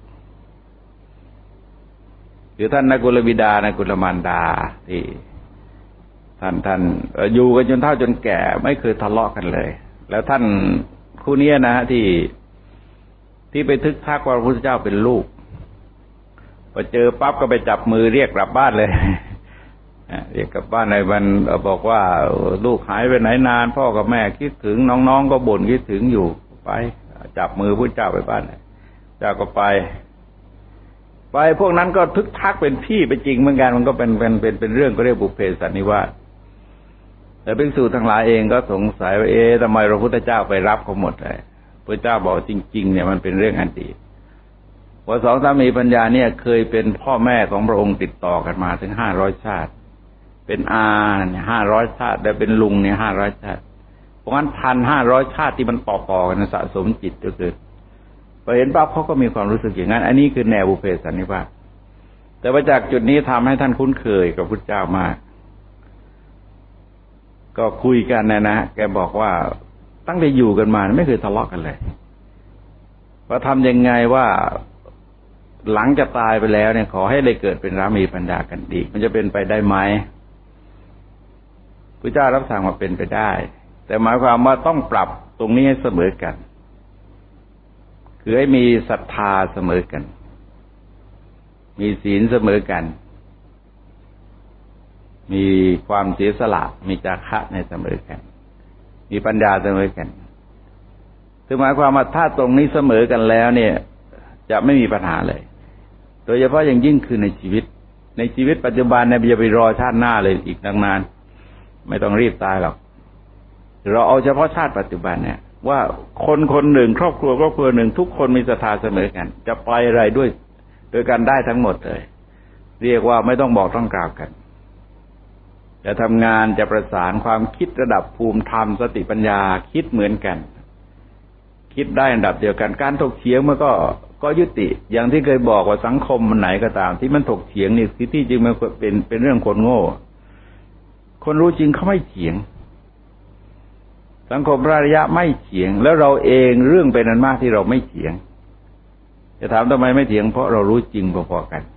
คือท่านนกุลบิดานกุลมารดาที่ท่านท่านอยู่กันจนเฒ่าจนแก่ไม่เคยทะเลาะกันเลยแล้วท่านคู่นี้นะฮะที่ที่ไปทึกทักว่าพระพุทธเจ้าเป็นลูกพอเจอปั๊บก็ไปจับมือเรียกกลับบ้านเลยเรียกกลับบ้านในวันบอกว่าลูกหายไปไหนนานพ่อกับแม่คิดถึงน้องๆก็บ่นคิดถึงอยู่ไปจับมือพระเจ้าไปบ้านเจ้าก็ไปไปพวกนั้นก็ทึกทักเป็นพี่เป็นจริงเหมือนกันมันก็เป็นเป็นเป็นเป็นเรื่องก็เรียกบุพเพสันนิวาสแต่ภิกษุทั้งหลายเองก็สงสัยว่าเอ๊ะทำไมพระพุทธเจ้าไปรับเขาหมดเลยพระเจ้าบอกจริงๆเนี่ยมันเป็นเรื่องอดีตว่าสองสามีภรรยาเนี่ยเคยเป็นพ่อแม่ของพระองค์ติดต่อกันมาถึงห้าร้อยชาติเป็นอาเนี่ยห้าร้อยชาติแล้วเป็นลุงเนี่ยห้าร้อยชาติเพราะงั้นพันห้าร้อยชาติที่มันต่อๆกันสะสมจิตก็คือพอเห็นปั๊บเขาก็มีความรู้สึกอย่างนั้นอันนี้คือแนวบุพเพสันนิวาสแต่ว่าจากจุดนี้ทำให้ท่านคุ้นเคยกับพุทธเจ้ามากก็คุยกันนะนะแกบอกว่าตั้งแต่อยู่กันมาไม่เคยทะเลาะกันเลยว่าทำยังไงว่าหลังจะตายไปแล้วเนี่ยขอให้ได้เกิดเป็นสามีภรรยากันอีกมันจะเป็นไปได้ไหมพระเจ้ารับสั่งว่าเป็นไปได้แต่หมายความว่าต้องปรับตรงนี้ให้เสมอกันคือให้มีศรัทธาเสมอกันมีศีลเสมอกันมีความเสียสละมีจาคะในเสมอกันมีปัญญาเสมอกันคือหมายความว่าถ้าตรงนี้เสมอกันแล้วเนี่ยจะไม่มีปัญหาเลยโดยเฉพาะอย่างยิ่งคือในชีวิตในชีวิตปัจจุบันเนี่ยอย่าไปรอชาติหน้าเลยอีกนานๆไม่ต้องรีบตายหรอกเราเอาเฉพาะชาติปัจจุบันเนี่ยว่าคนคนหนึ่งครอบครัวครอบครัวหนึ่งทุกคนมีศรัทธาเสมอกันจะไปอะไรด้วยโดยการได้ทั้งหมดเลยเรียกว่าไม่ต้องบอกต้องกล่าวกันจะทำงานจะประสานความคิดระดับภูมิธรรมสติปัญญาคิดเหมือนกันคิดได้อันดับเดียวกันการถกเถียงมันก็ก็ยุติอย่างที่เคยบอกว่าสังคมมันไหนก็ตามที่มันถกเถียงนี่ที่ที่จริงมันเป็นเป็นเรื่องคนโง่คนรู้จริงเขาไม่เถียงสังคมพระอริยะไม่เถียงแล้วเราเองเรื่องเป็นอันมากที่เราไม่เถียงจะถามทำไมไม่เถียงเพราะเรารู้จริงพอๆกัน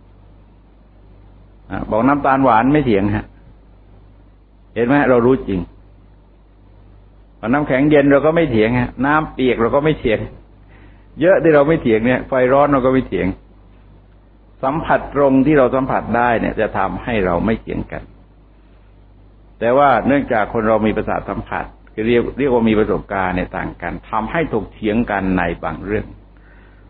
บอกน้ำตาลหวานไม่เถียงฮะเห็นไหมเรารู้จริงน้ำแข็งเย็นเราก็ไม่เถียงฮะน้ำเปียกเราก็ไม่เถียงเยอะที่เราไม่เถียงเนี่ยไฟร้อนเราก็ไม่เถียงสัมผัสตรงที่เราสัมผัสได้เนี่ยจะทำให้เราไม่เถียงกันแต่ว่าเนื่องจากคนเรามีประสาทสัมผัสเรียกเรียกว่ามีประสบการณ์ในต่างกันทำให้ถกเถียงกันในบางเรื่อง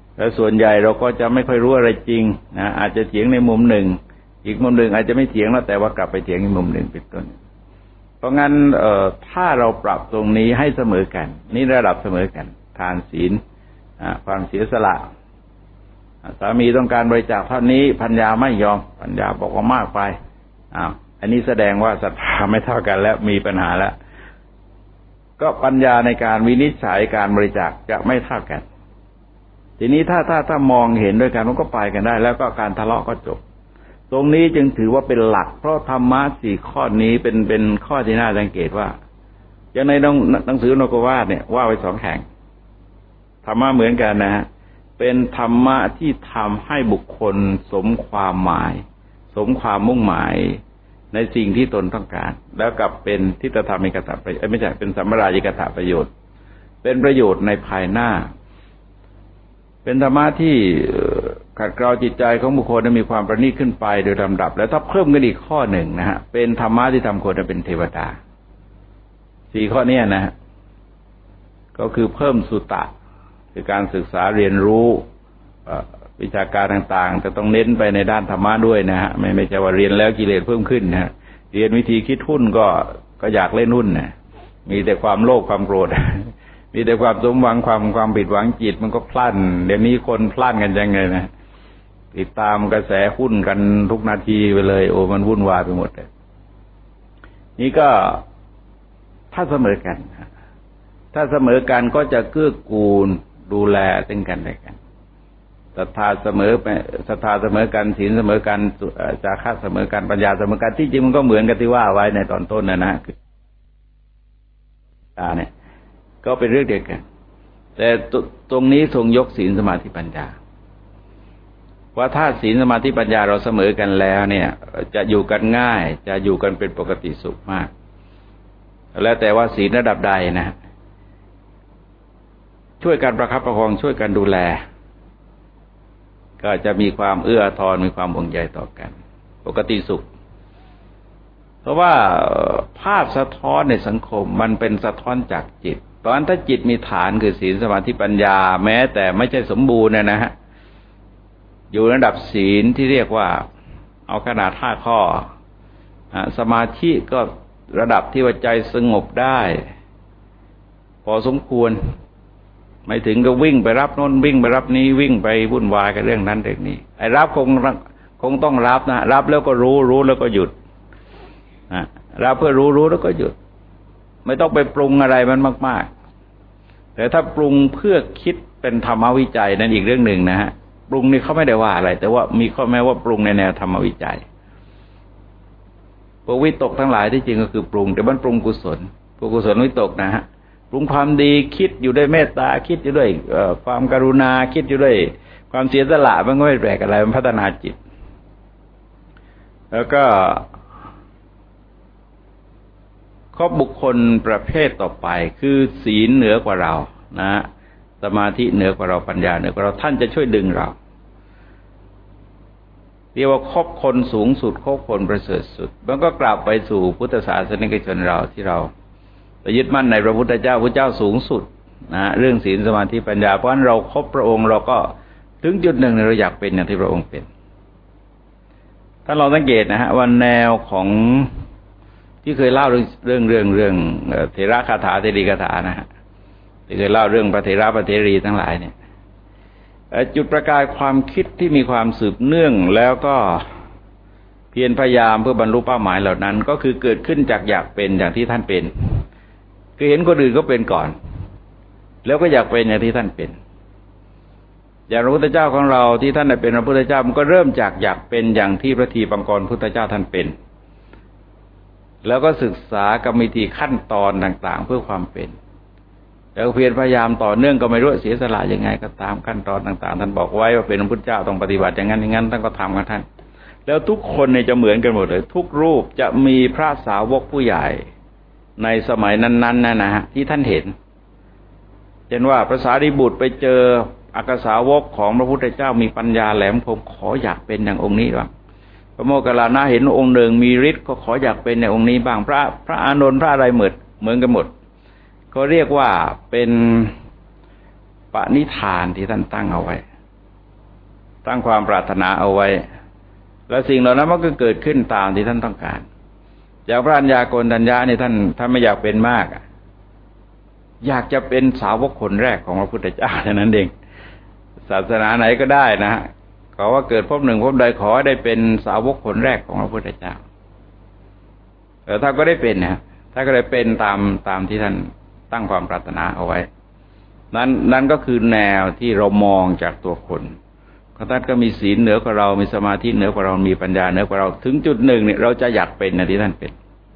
แต่ส่วนใหญ่เราก็จะไม่ค่อยรู้อะไรจริงนะอาจจะเถียงในมุมหนึ่งอีกมุมหนึ่งอาจจะไม่เถียงแล้วแต่ว่ากลับไปเถียงในมุมหนึ่งเป็นต้นเพราะงั้นเอ่อถ้าเราปรับตรงนี้ให้เสมอกันนี่ระดับเสมอกันทานศีลความเสียสละสามีต้องการบริจาคเท่านี้ภรรยาไม่ยอมภรรยาบอกว่ามากไปอ้าวอันนี้แสดงว่าศรัทธาไม่เท่ากันแล้วมีปัญหาแล้วก็ปัญญาในการวินิจฉัยการบริจาคจะไม่เท่ากันทีนี้ถ้าถ้าถ้ามองเห็นด้วยกันมันก็ไปกันได้แล้วก็การทะเลาะก็จบตรงนี้จึงถือว่าเป็นหลักเพราะธรรมะสี่ข้อนี้เป็นเป็นข้อที่น่าสังเกตว่าอย่างในหนังสือนกวาดเนี่ยว่าไว้สองแห่งธรรมะเหมือนกันนะฮะเป็นธรรมะที่ทำให้บุคคลสมความหมายสมความมุ่งหมายในสิ่งที่ตนต้องการแล้วกลับเป็นทิฏฐธรรมิกตประโยชน์ไม่ใช่เป็นสัมมารายิกตประโยชน์เป็นประโยชน์ในภายหน้าเป็นธรรมะที่ขัดเกลาจิตใจของบุคคลให้มีความประณีตขึ้นไปโดยลำดับแล้วถ้าเพิ่มกันอีกข้อหนึ่งนะฮะเป็นธรรมะที่ทำคนให้เป็นเทวดาสี่ข้อนี้นะฮะก็คือเพิ่มสุตะคือการศึกษาเรียนรู้วิชาการต่างๆแต่ต้องเน้นไปในด้านธรรมะด้วยนะฮะไม่ไม่ใช่ว่าเรียนแล้วกิเลสเพิ่มขึ้นนะฮะเรียนวิธีคิดหุ้นก็ก็อยากเล่นหุ้นนะมีแต่ความโลภความโกรธมีแต่ความสมหวังความความผิดหวังจิตมันก็พลั้นเดี๋ยวนี้คนพลั้นกันยังไงนะติดตามกระแสหุ้นกันทุกนาทีไปเลยโอ้มันวุ่นวายไปหมดเลยนี่ก็ถ้าเสมอกันถ้าเสมอกันก็จะเกื้อกูลดูแลซึ่งกันและกันศรัทธาเสมอไปศรัทธาเสมอกันศีลเสมอกันจาคะเสมอกันปัญญาเสมอกันที่จริงมันก็เหมือนกับที่ว่าไว้ในตอนต้นนะนะคือตาเนี่ยก็เป็นเรื่องเดียวกันแต่ตรงนี้ทรงยกศีลสมาธิปัญญาว่าถ้าศีลสมาธิปัญญาเราเสมอกันแล้วเนี่ยจะอยู่กันง่ายจะอยู่กันเป็นปกติสุขมากแล้วแต่ว่าศีลระดับใดนะช่วยกันประคับประคองช่วยกันดูแลก็จะมีความเอื้ออาทรมีความห่วงใยต่อกันปกติสุขเพราะว่าภาพสะท้อนในสังคมมันเป็นสะท้อนจากจิตเพราะฉะนั้นถ้าจิตมีฐานคือศีลสมาธิปัญญาแม้แต่ไม่ใช่สมบูรณ์นะฮะอยู่ระดับศีลที่เรียกว่าเอาขนาดห้าข้อสมาธิก็ระดับที่ว่าใจสงบได้พอสมควรไม่ถึงก็วิ่งไปรับโน้นวิ่งไปรับนี้วิ่งไปวุ่นวายกับเรื่องนั้นเรื่องนี้ไอ้รับคงคงต้องรับนะรับแล้วก็รู้รู้แล้วก็หยุดนะรับเพื่อรู้รู้แล้วก็หยุดไม่ต้องไปปรุงอะไรมันมากๆแต่ถ้าปรุงเพื่อคิดเป็นธรรมวิจัยนั่นอีกเรื่องหนึ่งนะฮะปรุงนี่เขาไม่ได้ว่าอะไรแต่ว่ามีข้อแม้ว่าปรุงในแนวธรรมวิจัยพวกวิตกทั้งหลายที่จริงก็คือปรุงแต่มันปรุงกุศลพวกกุศลวิตกนะฮะปรุงความดีคิดอยู่ด้วยเมตตาคิดอยู่ด้วยความกรุณาคิดอยู่ด้วยความเสียสละมันก็ไม่แปลกอะไรมันพัฒนาจิตแล้วก็ข้อบุคคลประเภทต่อไปคือศีลเหนือกว่าเรานะสมาธิเหนือกว่าเราปัญญาเหนือกว่าเราท่านจะช่วยดึงเราเรียกว่าคบคนสูงสุดคบคนประเสริฐสุดมันก็กลับไปสู่พุทธศาสนิกชนเราที่เราไปยึดมั่นในพระพุทธเจ้าพระเจ้าสูงสุดนะเรื่องศีลสมาธิปัญญาเพราะฉะนั้นเราคบพระองค์เราก็ถึงจุดหนึ่งเราอยากเป็นอย่างที่พระองค์เป็นถ้าเราสังเกตนะฮะว่าแนวของที่เคยเล่าเรื่องเรื่องเรื่องเรื่องเถระคาถาเทรีคาถานะฮะที่เคยเล่าเรื่องพระเถระพระเถรีทั้งหลายเนี่ยจุดประกายความคิดที่มีความสืบเนื่องแล้วก็เพียรพยายามเพื่อบรรลุเป้าหมายเหล่านั้นก็คือเกิดขึ้นจากอยากเป็นอย่างที่ท่านเป็นคือเห็นคนอื่นก็เป็นก่อนแล้วก็อยากเป็นอย่างที่ท่านเป็นอย่างพระพุทธเจ้าของเราที่ท่านได้เป็นพระพุทธเจ้ามันก็เริ่มจากอยากเป็นอย่างที่พระทีปังกรพุทธเจ้าท่านเป็นแล้วก็ศึกษากรรมวิธีขั้นตอนต่างๆเพื่อความเป็นแล้วเพียรพยายามต่อเนื่องก็ไม่รู้เสียสละยังไงก็ตามขั้นตอนต่างๆท่านบอกไว้ว่าเป็นพระพุทธเจ้าต้องปฏิบัติอย่างนั้นอย่างนั้นท่านก็ทำกันท่านแล้วทุกคนเนี่ยจะเหมือนกันหมดเลยทุกรูปจะมีพระสาวกผู้ใหญ่ในสมัยนั้นๆนะนะฮะที่ท่านเห็นเช่นว่าพระสารีบุตรไปเจออักษาวกของพระพุทธเจ้ามีปัญญาแหลมคมขออยากเป็นอย่างองค์นี้บ้างพระโมคคัลลานะเห็นองค์หนึ่งมีฤทธิ์ก็ขออยากเป็นอย่างองค์นี้บ้างพระพระอานนท์พระอะไรเหมือนเหมือนกันหมดก็เรียกว่าเป็นปณิธานที่ท่านตั้งเอาไว้ตั้งความปรารถนาเอาไว้แล้วสิ่งเหล่านั้นมันก็เกิดขึ้นตามที่ท่านต้องการอย่างพระัญญาโกณฑัญญะนี่ท่านท่านไม่อยากเป็นมากอยากจะเป็นสาวกคนแรกของพระพุทธเจ้าเท่านั้นเองศาสนาไหนก็ได้นะฮะขอว่าเกิดพบหนึ่งพบใดขอได้เป็นสาวกคนแรกของพระพุทธเจ้าแต่ถ้าก็ได้เป็นนะถ้าก็ได้เป็นตามตามที่ท่านตั้งความปรารถนาเอาไว้นั้นนั้นก็คือแนวที่เรามองจากตัวคนท่านก็มีศีลเหนือกว่าเรามีสมาธิเหนือกว่าเรามีปัญญาเหนือกว่าเราถึงจุดหนึ่งเนี่ยเราจะอยากเป็นนะที่ท่านเป็น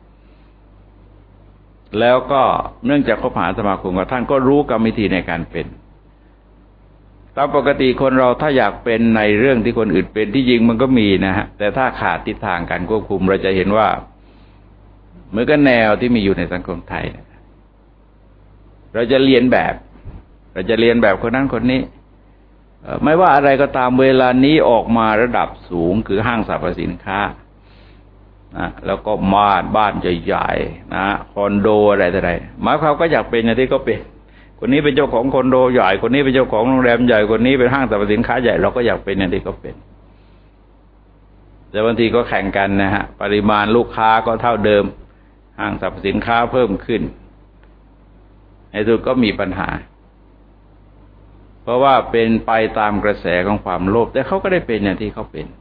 แล้วก็เนื่องจากคบหาสมาคมกับท่านก็รู้กรรมวิธีในการเป็นตามปกติคนเราถ้าอยากเป็นในเรื่องที่คนอื่นเป็นที่จริงมันก็มีนะฮะแต่ถ้าขาดทิศทางการควบคุมเราจะเห็นว่าเหมือนกับแนวที่มีอยู่ในสังคมไทยเราจะเรียนแบบเราจะเรียนแบบคนนั้นคนนี้ไม่ว่าอะไรก็ตามเวลานี้ออกมาระดับสูงคือห้างสรรพสินค้านะแล้วก็บ้านบ้านใหญ่ๆนะคอนโดอะไรต่ออะไรหมายความก็อยากเป็นอย่างที่เขาเป็นคนนี้เป็นเจ้าของคอนโดใหญ่คนนี้เป็นเจ้าของโรงแรมใหญ่คนนี้เป็นห้างสรรพสินค้าใหญ่เราก็อยากเป็นอย่างที่เขาเป็นแต่บางทีก็แข่งกันนะฮะปริมาณลูกค้าก็เท่าเดิมห้างสรรพสินค้าเพิ่มขึ้นในสุดก็มีปัญหาเพราะว่าเป็นไปตามกระแสของความโลภแต่เขาก็ได้เป็นอย่างที่เขาเป็น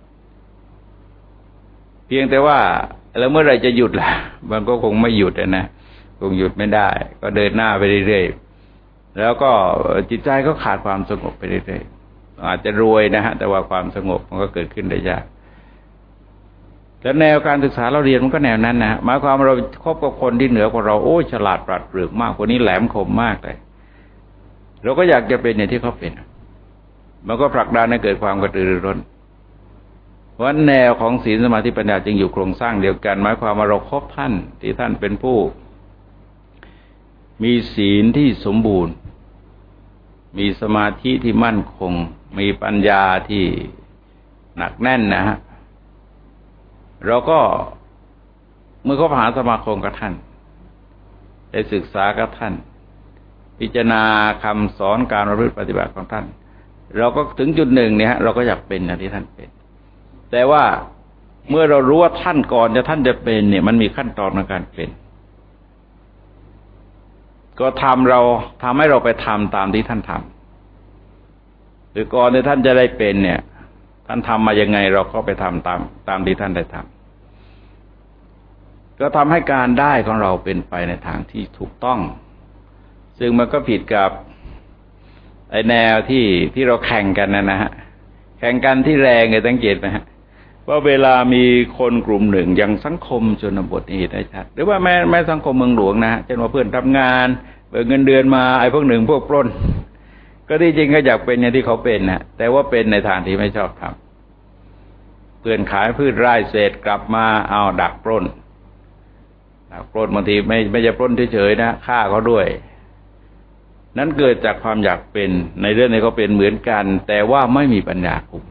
เพียงแต่ว่าแล้วเมื่อไรจะหยุดล่ะมันก็คงไม่หยุดนะคงหยุดไม่ได้ก็เดินหน้าไปเรื่อยๆแล้วก็จิตใจก็ขาดความสงบไปเรื่อยๆอาจจะรวยนะฮะแต่ว่าความสงบมันก็เกิดขึ้นได้ยากแล้วแนวการศึกษาเราเรียนมันก็แนวนั้นนะหมายความว่าเราคบกับคนที่เหนือกว่าเราโอ้ฉลาดปราดเปรื่องมากคนนี้แหลมคมมากเลยเราก็อยากจะเป็นอย่างที่เขาเป็นมันก็ผลักดันให้เกิดความกระตือรือร้นเพราะแนวของศีลสมาธิปัญญาจึงอยู่โครงสร้างเดียวกันหมายความว่าเราคบท่านที่ท่านเป็นผู้มีศีลที่สมบูรณ์มีสมาธิที่มั่นคงมีปัญญาที่หนักแน่นนะฮะเราก็เมื่อคบหาสมาคมกับท่านได้ศึกษากับท่านพิจารณาคำสอนการประพฤติปฏิบัติของท่านเราก็ถึงจุดหนึ่งเนี่ยฮะเราก็อยากเป็นอย่างที่ท่านเป็นแต่ว่าเมื่อเรารู้ว่าท่านก่อนจะท่านจะเป็นเนี่ยมันมีขั้นตอนในการเป็นก็ทำเราทำให้เราไปทำตามที่ท่านทำหรือก่อนที่ท่านจะได้เป็นเนี่ยท่านทำมายังไงเราก็ไปทำตามตามที่ท่านได้ทำก็ทำให้การได้ของเราเป็นไปในทางที่ถูกต้องซึ่งมันก็ผิดกับไอ้แนวที่ที่เราแข่งกันนะนะฮะแข่งกันที่แรงเลยสังเกตนะฮะว่าเวลามีคนกลุ่มหนึ่งอย่างสังคมชนบทนี่เห็นได้ชัดหรือว่าแม้แม้สังคมเมืองหลวงนะฮะเช่นว่าเพื่อนทำงานเบิกเงินเดือนมาไอ้พวกหนึ่งพวกปล้นก็ที่จริงก็อยากเป็นอย่างที่เขาเป็นนะแต่ว่าเป็นในทางที่ไม่ชอบทำเพื่อนขายพืชไร่เสร็จกลับมาเอาดักปล้นดักปล้นบางทีไม่ไม่จะปล้นเฉยๆนะฆ่าเขาด้วยนั้นเกิดจากความอยากเป็นในเรื่องนี้ก็เป็นเหมือนกันแต่ว่าไม่มีปัญญาคุม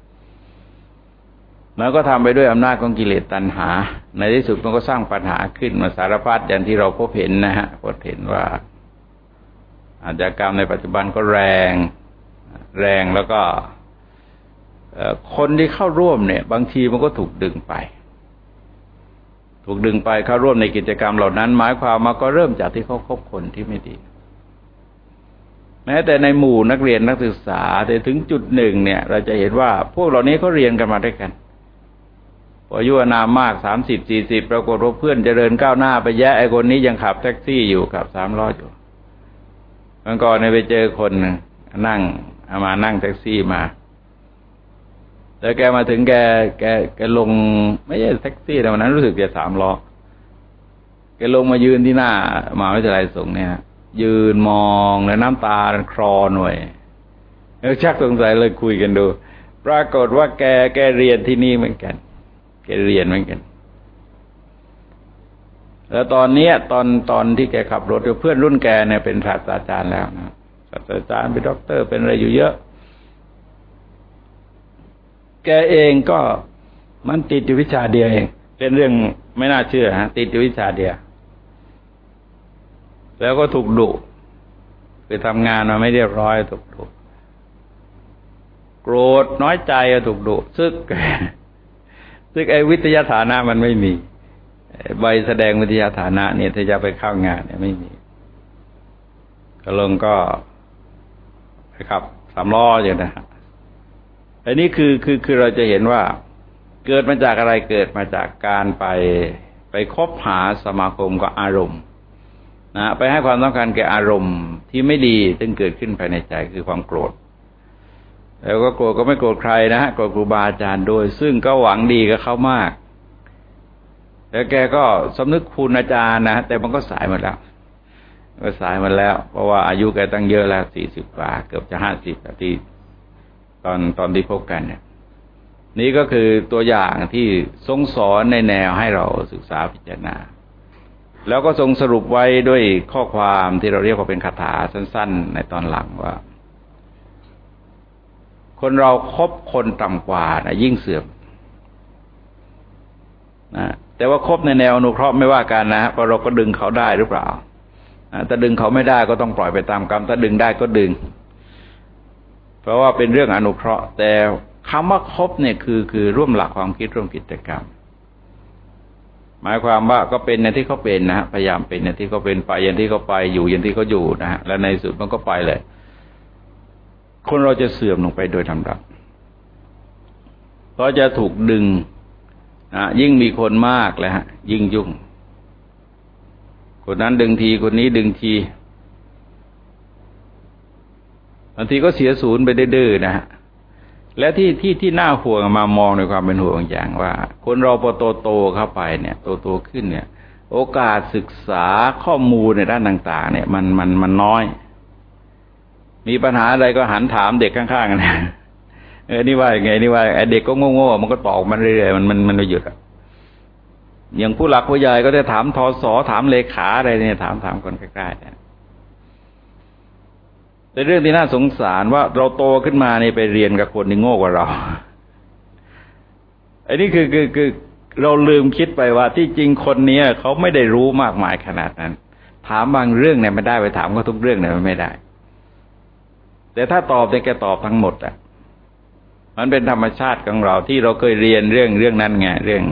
มันก็ทำไปด้วยอำนาจของกิเลสตัณหาในที่สุดมันก็สร้างปัญหาขึ้นมาสารพัดอย่างที่เราพบเห็นนะฮะพบเห็นว่าอาชญากรรมในปัจจุบันก็แรงแรงแล้วก็คนที่เข้าร่วมเนี่ยบางทีมันก็ถูกดึงไปถูกดึงไปเข้าร่วมในกิจกรรมเหล่านั้นหมายความมาก็เริ่มจากที่เขาคบคนที่ไม่ดีแม้แต่ในหมู่นักเรียนนักศึกษาแต่ถึงจุดหนึ่งเนี่ยเราจะเห็นว่าพวกเหล่านี้เขาเรียนกันมาด้วยกันพออายุอานามมากสามสิบสี่สิบปรากฏว่าเพื่อนเจริญก้าวหน้าไปแยะไอ้คนนี้ยังขับแท็กซี่อยู่ขับสามล้ออยู่เมื่อก่อนเนี่ยไปเจอคนนั่งเอามานั่งแท็กซี่มาแล้วแกมาถึงแกแกแกลงไม่ใช่แท็กซี่แต่วันนั้นรู้สึกจะสามล้อแกลงมายืนที่หน้ามหาวิทยาลัยสงฆ์เนี่ยยืนมองแล้วน้ำตาคลอหน่อยแล้วชักสงสัยเลยคุยกันดูปรากฏว่าแกแกเรียนที่นี่เหมือนกันแกเรียนเหมือนกันแล้วตอนนี้ตอนตอนที่แกขับรถเพื่อนรุ่นแกเนี่ยเป็นศาสตราจารย์แล้วนะศาสตราจารย์เป็นด็อกเตอร์เป็นอะไรอยู่เยอะแกเองก็มันติดอยู่วิชาเดียวเองเป็นเรื่องไม่น่าเชื่อฮะติดอยู่วิชาเดียวแล้วก็ถูกดุไปทำงานมาไม่เรียบร้อยถูกดุโกรธน้อยใจถูกดุซึกซึ่งไอ้วิทยาฐานะมันไม่มีใบแสดงวิทยาฐานะเนี่ยถ้าจะไปเข้างานเนี่ยไม่มีก็ลงก็ไปขับสามล้ออย่างนะฮะอันนี้คือคือคือเราจะเห็นว่าเกิดมาจากอะไรเกิดมาจากการไปไปคบหาสมาคมกับอารมณ์นะไปให้ความสำคัญแก่อารมณ์ที่ไม่ดีซึ่งเกิดขึ้นภายในใจคือความโกรธแล้วก็โกรธก็ไม่โกรธใครนะฮะโกรธครูบาอาจารย์ด้วยซึ่งก็หวังดีกับเขามากแล้วแกก็สำนึกคุณอาจารย์นะแต่มันก็สายหมดแล้วก็สายหมดแล้วเพราะว่าอายุแกตั้งเยอะแล้วสี่สิบกว่าเกือบจะห้าสิบที่ตอนตอนที่พบกันเนี่ยนี่ก็คือตัวอย่างที่ทรงสอนในแนวให้เราศึกษาพิจารณาแล้วก็ทรงสรุปไว้ด้วยข้อความที่เราเรียกว่าเป็นคาถาสั้นๆในตอนหลังว่าคนเราคบคนต่ำกว่านะยิ่งเสื่อมนะแต่ว่าคบในแนวอนุเคราะห์ไม่ว่ากันนะเพราะเราก็ดึงเขาได้หรือเปล่าถ้าดึงเขาไม่ได้ก็ต้องปล่อยไปตามกรรมถ้าดึงได้ก็ดึงเพราะว่าเป็นเรื่องอนุเคราะห์แต่คำว่าคบเนี่ยคือคือร่วมหลักความคิดร่วมกิจกรรมหมายความว่าก็เป็นในที่เขาเป็นนะฮะพยายามเป็นในที่เขาเป็นไปอย่างที่เขาไปอยู่อย่างที่เขาอยู่นะฮะและในสุดมันก็ไปเลยคนเราจะเสื่อมลงไปโดยลำดับเพราะจะถูกดึงนะยิ่งมีคนมากเลยฮะยิ่งยุ่งคนนั้นดึงทีคนนี้ดึงทีบางทีก็เสียศูนย์ไปดื้อๆนะฮะและที่ที่ที่น่าห่วงมามองในความเป็นห่วงอย่างว่าคนเราพอโตโตเข้าไปเนี่ยโตโตขึ้นเนี่ยโอกาสศึกษาข้อมูลในด้านต่างๆเนี่ยมันมันมันน้อยมีปัญหาอะไรก็หันถามเด็กข้างๆกันเออนี่ว่าไงนี่ว่าไอ้เด็กก็โง่ๆมันก็ตอบมันเรื่อยๆมันมันมันไม่หยุดอ่ะอย่างผู้หลักผู้ใหญ่ก็จะถามทศถามเลขาอะไรเนี่ยถามถามคนใกล้ๆเนี่ยเป็นเรื่องที่น่าสงสารว่าเราโตขึ้นมาเนี่ยไปเรียนกับคนที่โง่กว่าเราอันนี้คือคือคือเราลืมคิดไปว่าที่จริงคนนี้เขาไม่ได้รู้มากมายขนาดนั้นถามบางเรื่องเนี่ยไม่ได้ไปถามก็ทุกเรื่องเนี่ยมันไม่ได้แต่ถ้าตอบเนี่ยแกตอบทั้งหมดอ่ะมันเป็นธรรมชาติของเราที่เราเคยเรียนเรื่องเรื่องนั้นไงเรื่อง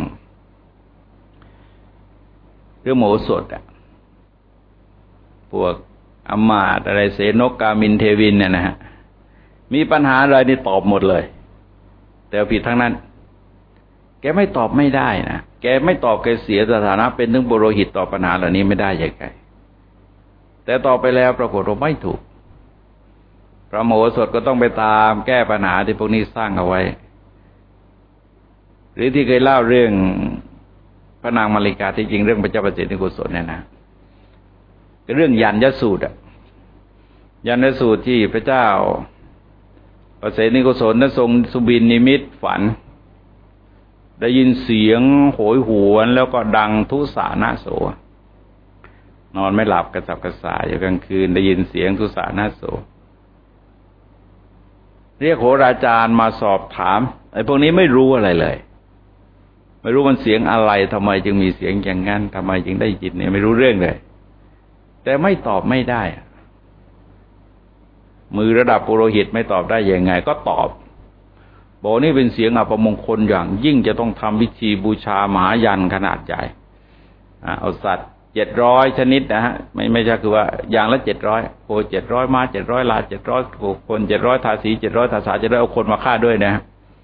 เรื่องโมสดอ่ะพวกอมาตย์อะไรเสนกกามินเทวินเนี่ยนะฮะมีปัญหาอะไรนี่ตอบหมดเลยแต่ผิดทั้งนั้นแกไม่ตอบไม่ได้นะแกไม่ตอบแกเสียสถานะเป็นถึงปุโรหิตตอบปัญหาเหล่านี้ไม่ได้ยังไงแต่ตอบไปแล้วปรากฏว่าไม่ถูกพระโมโหสถก็ต้องไปตามแก้ปัญหาที่พวกนี้สร้างเอาไว้หรือที่เคยเล่าเรื่องพระนางมาริกาที่จริงเรื่องพระเจ้าประเสริฐโกศลเนี่ยนะเรื่องยันยสูตรอ่ะยันยสูตรที่พระเจ้าประเสริฐโกศลนั้นทรงสุบินนิมิตฝันได้ยินเสียงโหยหวนแล้วก็ดังทุสานะโสนอนไม่หลับกระสับกระส่ายอยู่กลางคืนได้ยินเสียงทุสานะโสเรียกโหราจารย์มาสอบถามไอ้พวกนี้ไม่รู้อะไรเลยไม่รู้มันเสียงอะไรทำไมจึงมีเสียงอย่างนั้นทำไมจึงได้ยินเนี่ยไม่รู้เรื่องเลยแต่ไม่ตอบไม่ได้มือระดับปุโรหิตไม่ตอบได้ยังไงก็ตอบบอกนี่เป็นเสียงอัปมงคลอย่างยิ่งจะต้องทำพิธีบูชามหายันขนาดใหญ่เอาสัตว์เจ็ดร้อยชนิดนะฮะไม่ไม่ใช่คือว่าอย่างละเจ็ดร้อยโคเจ็ดร้อยม้าเจ็ดร้อยลาเจ็ดร้อยคนเจ็ดร้อยทาสีเจ็ดร้อยทาสาจะได้เอาคนมาฆ่าด้วยนะ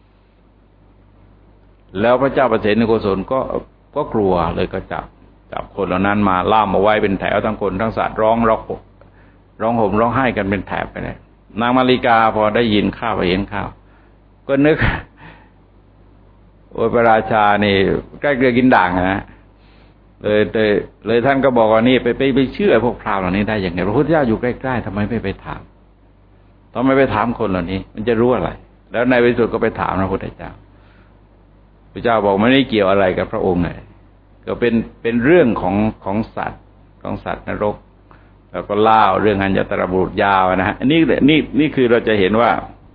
แล้วพระเจ้าประเสริฐโกศลก็ก็กลัวเลยก็จับจับคนเหล่านั้นมาล่ามเอาไว้เป็นแถวทั้งคนทั้งสัตว์ร้องร้องร้องห่มร้องไห้กันเป็นแถบไปเลยนางมาริกาพอได้ยินข้าวไปเห็นข้าวก็นึกโอ้ยพระราชานี่ใกล้เกลือกินด่างนะเลยเลยเลยท่านก็บอกว่านี่ไปไปไปเชื่อพวกพราหมณ์เหล่านี้ได้อย่างไงพระพุทธเจ้าอยู่ใกล้ๆทำไมไม่ไปถามทำไมไปถามคนเหล่านี้มันจะรู้อะไรแล้วในที่สุดก็ไปถามพระพุทธเจ้าพระเจ้าบอกไม่ได้เกี่ยวอะไรกับพระองค์เลยก็เป็นเป็นเรื่องของของสัตว์ของสัตว์นรกแล้วก็เล่าเรื่องอัญญตรบุรุษยาวนะฮะนี่นี่นี่คือเราจะเห็นว่า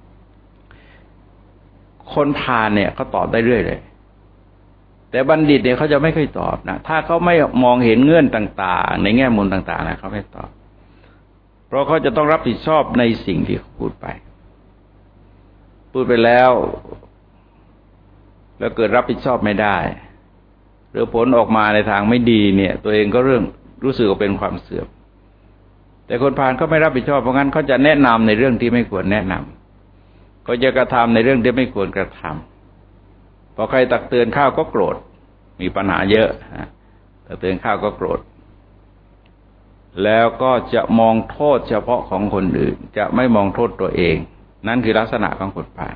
คนพาลเนี่ยเขาตอบได้เรื่อยเลยแต่บัณฑิตเนี่ยเขาจะไม่ค่อยตอบนะถ้าเขาไม่มองเห็นเงื่อนต่างๆในแง่มุมต่างๆนะเขาไม่ตอบเพราะเขาจะต้องรับผิดชอบในสิ่งที่เขาพูดไปพูดไปแล้วแล้วเกิดรับผิดชอบไม่ได้หรือผลออกมาในทางไม่ดีเนี่ยตัวเองก็เรื่องรู้สึกว่าเป็นความเสื่อมแต่คนพาลก็ไม่รับผิดชอบเพราะงั้นเขาจะแนะนำในเรื่องที่ไม่ควรแนะนำก็จะกระทำในเรื่องที่ไม่ควรกระทำพอใครตักเตือนข้าวก็โกรธมีปัญหาเยอะตักเตือนข้าวก็โกรธแล้วก็จะมองโทษเฉพาะของคนอื่นจะไม่มองโทษตัวเองนั่นคือลักษณะของคนพาล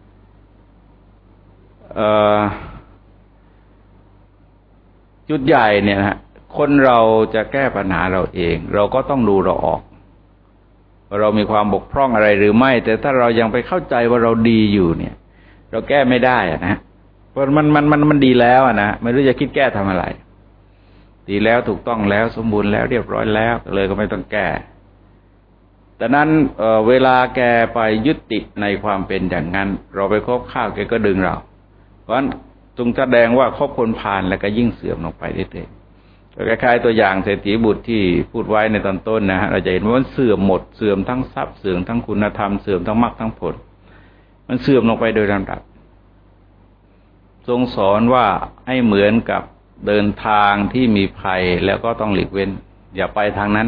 จุดใหญ่เนี่ยนะคนเราจะแก้ปัญหาเราเองเราก็ต้องดูเราออกว่าเรามีความบกพร่องอะไรหรือไม่แต่ถ้าเรายังไปเข้าใจว่าเราดีอยู่เนี่ยเราแก้ไม่ได้อะนะเพราะมันมันมันมันดีแล้วอะนะไม่รู้จะคิดแก้ทำอะไรดีแล้วถูกต้องแล้วสมบูรณ์แล้วเรียบร้อยแล้วเลยก็ไม่ต้องแก้แต่นั้น เอ่อ เวลาแกไปยึดติดในความเป็นอย่างนั้นเราไปคบข้าวแกก็ดึงเราเพราะฉะนั้นจงแสดงว่าคบคนพาลแล้วก็ยิ่งเสื่อมลงไปเรื่อยๆคล้ายๆตัวอย่างเศรษฐีบุตรที่พูดไว้ในตอนต้นนะฮะเราจะเห็นว่ามันเสื่อมหมดเสื่อมทั้งทรัพย์เสื่อมทั้งคุณธรรมเสื่อมทั้งมรรคทั้งผลมันเสื่อมลงไปโดยลำดับทรงสอนว่าให้เหมือนกับเดินทางที่มีภัยแล้วก็ต้องหลีกเว้นอย่าไปทางนั้น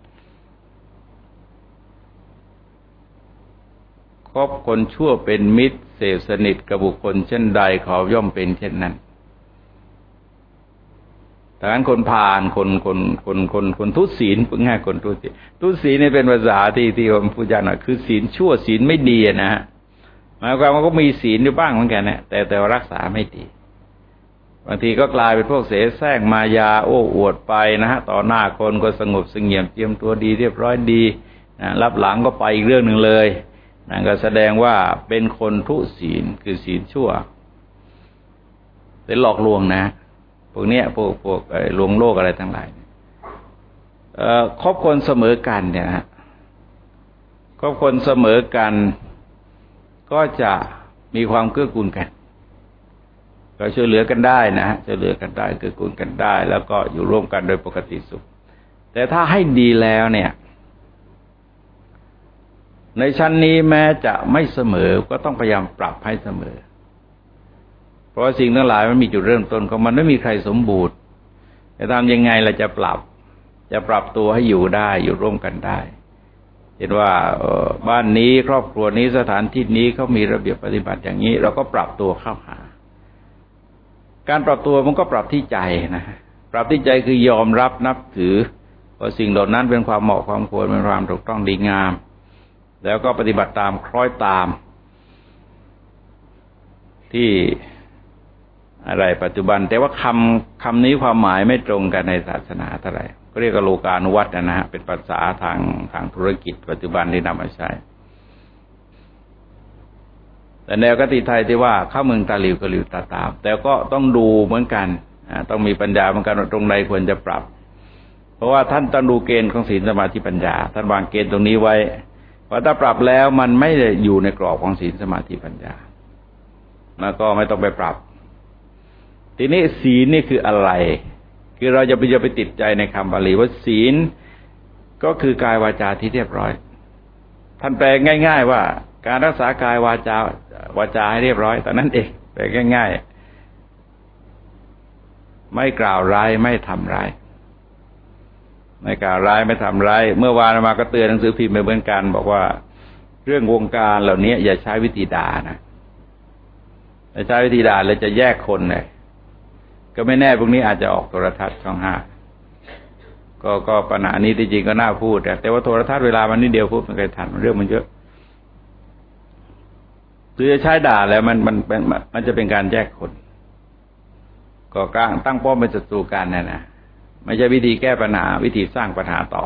คบคนชั่วเป็นมิตรเสพสนิทกับบุคคลเช่นใดเขาย่อมเป็นเช่นนั้นดังนั้นคนพาลคนคนคนคนคนทุศีลพูดง่ายคนทุศีลทุศีลนี่เป็นภาษาที่ที่ผมพูดยากหน่อยคือศีลชั่วศีลไม่ดีนะฮะหมายความว่าก็มีศีลอยู่บ้างเหมือนกันนะแต่แต่รักษาไม่ดีบางทีก็กลายเป็นพวกเสแสร้งมายาโอ้อวดไปนะฮะต่อหน้าคนก็สงบเสงี่ยมเจียมตัวดีเรียบร้อยดีนะรับหลังก็ไปอีกเรื่องหนึ่งเลยนั่นก็แสดงว่าเป็นคนทุศีลคือศีลชั่วเป็นหลอกลวงนะพวกเนี้ยพวกพวกลวงโลกอะไรทั้งหลายเอ่อคบคนเสมอกันเนี่ยนะคบคนเสมอกันก็จะมีความเกื้อกูลกันก็ช่วยเหลือกันได้นะช่วยเหลือกันได้เกื้อกูลกันได้แล้วก็อยู่ร่วมกันโดยปกติสุขแต่ถ้าให้ดีแล้วเนี่ยในชั้นนี้แม้จะไม่เสมอก็ต้องพยายามปรับให้เสมอเพราะสิ่งทั้งหลายมันมีจุดเริ่มต้นของมันไม่มีใครสมบูรณ์จะทำยังไงเราจะปรับจะปรับตัวให้อยู่ได้อยู่ร่วมกันได้เห็นว่าบ้านนี้ครอบครัวนี้สถานที่นี้เขามีระเบียบปฏิบัติอย่างนี้เราก็ปรับตัวเข้าหาการปรับตัวมันก็ปรับที่ใจนะปรับที่ใจคือยอมรับนับถือว่าสิ่งเหล่านั้นเป็นความเหมาะความควรเป็นความถูกต้องดีงามแล้วก็ปฏิบัติตามคล้อยตามที่อะไรปัจจุบันแต่ว่าคำคำนี้ความหมายไม่ตรงกันในศาสนาเท่าไหร่ก็เรียกว่าโลกานุวัตนะฮะเป็นภาษาทางทางธุรกิจปัจจุบันที่นำมาใช้แต่แนวคติไทยที่ว่าเข้าเมืองตาหลิวก็หลิวตาตามแต่ก็ต้องดูเหมือนกันต้องมีปัญญาเหมือนกันว่าตรงใดควรจะปรับเพราะว่าท่านต้องดูเกณฑ์ของศีลสมาธิปัญญาท่านวางเกณฑ์ตรงนี้ไว้ว่าถ้าปรับแล้วมันไม่ได้อยู่ในกรอบของศีลสมาธิปัญญาแล้วก็ไม่ต้องไปปรับทีนี้ศีลนี่คืออะไรคือเราจะไปจะไปติดใจในคำบาลีว่าศีลก็คือกายวาจาที่เรียบร้อยท่านแปลง่ายๆว่าการรักษากายวาจาวาจาให้เรียบร้อยแต่นั้นเองแปลง่ายๆไม่กล่าวร้ายไม่ทำร้ายไม่กล่าวร้ายไม่ทำร้ายเมื่อวานมาก็เตือนหนังสือพิมพ์ไปเหมือนกันบอกว่าเรื่องวงการเหล่านี้อย่าใช้วิธีด่านะถ้าใช้วิธีด่าแล้วจะแยกคนเลยก็ไม่แน่พวกนี้อาจจะออกโทรทัศน์ช่องห้าก็ก็ปัญหานี้ที่จริงก็น่าพูดแต่ว่าโทรทัศน์เวลามันนิดเดียวพูดไม่เคยทันเรื่องมันเยอะคือจะใช้ด่าแล้วมันมันมันจะเป็นการแยกคนก็กลางตั้งป้อมเป็นศัตรูกันนะนะไม่ใช่วิธีแก้ปัญหาวิธีสร้างปัญหาต่อ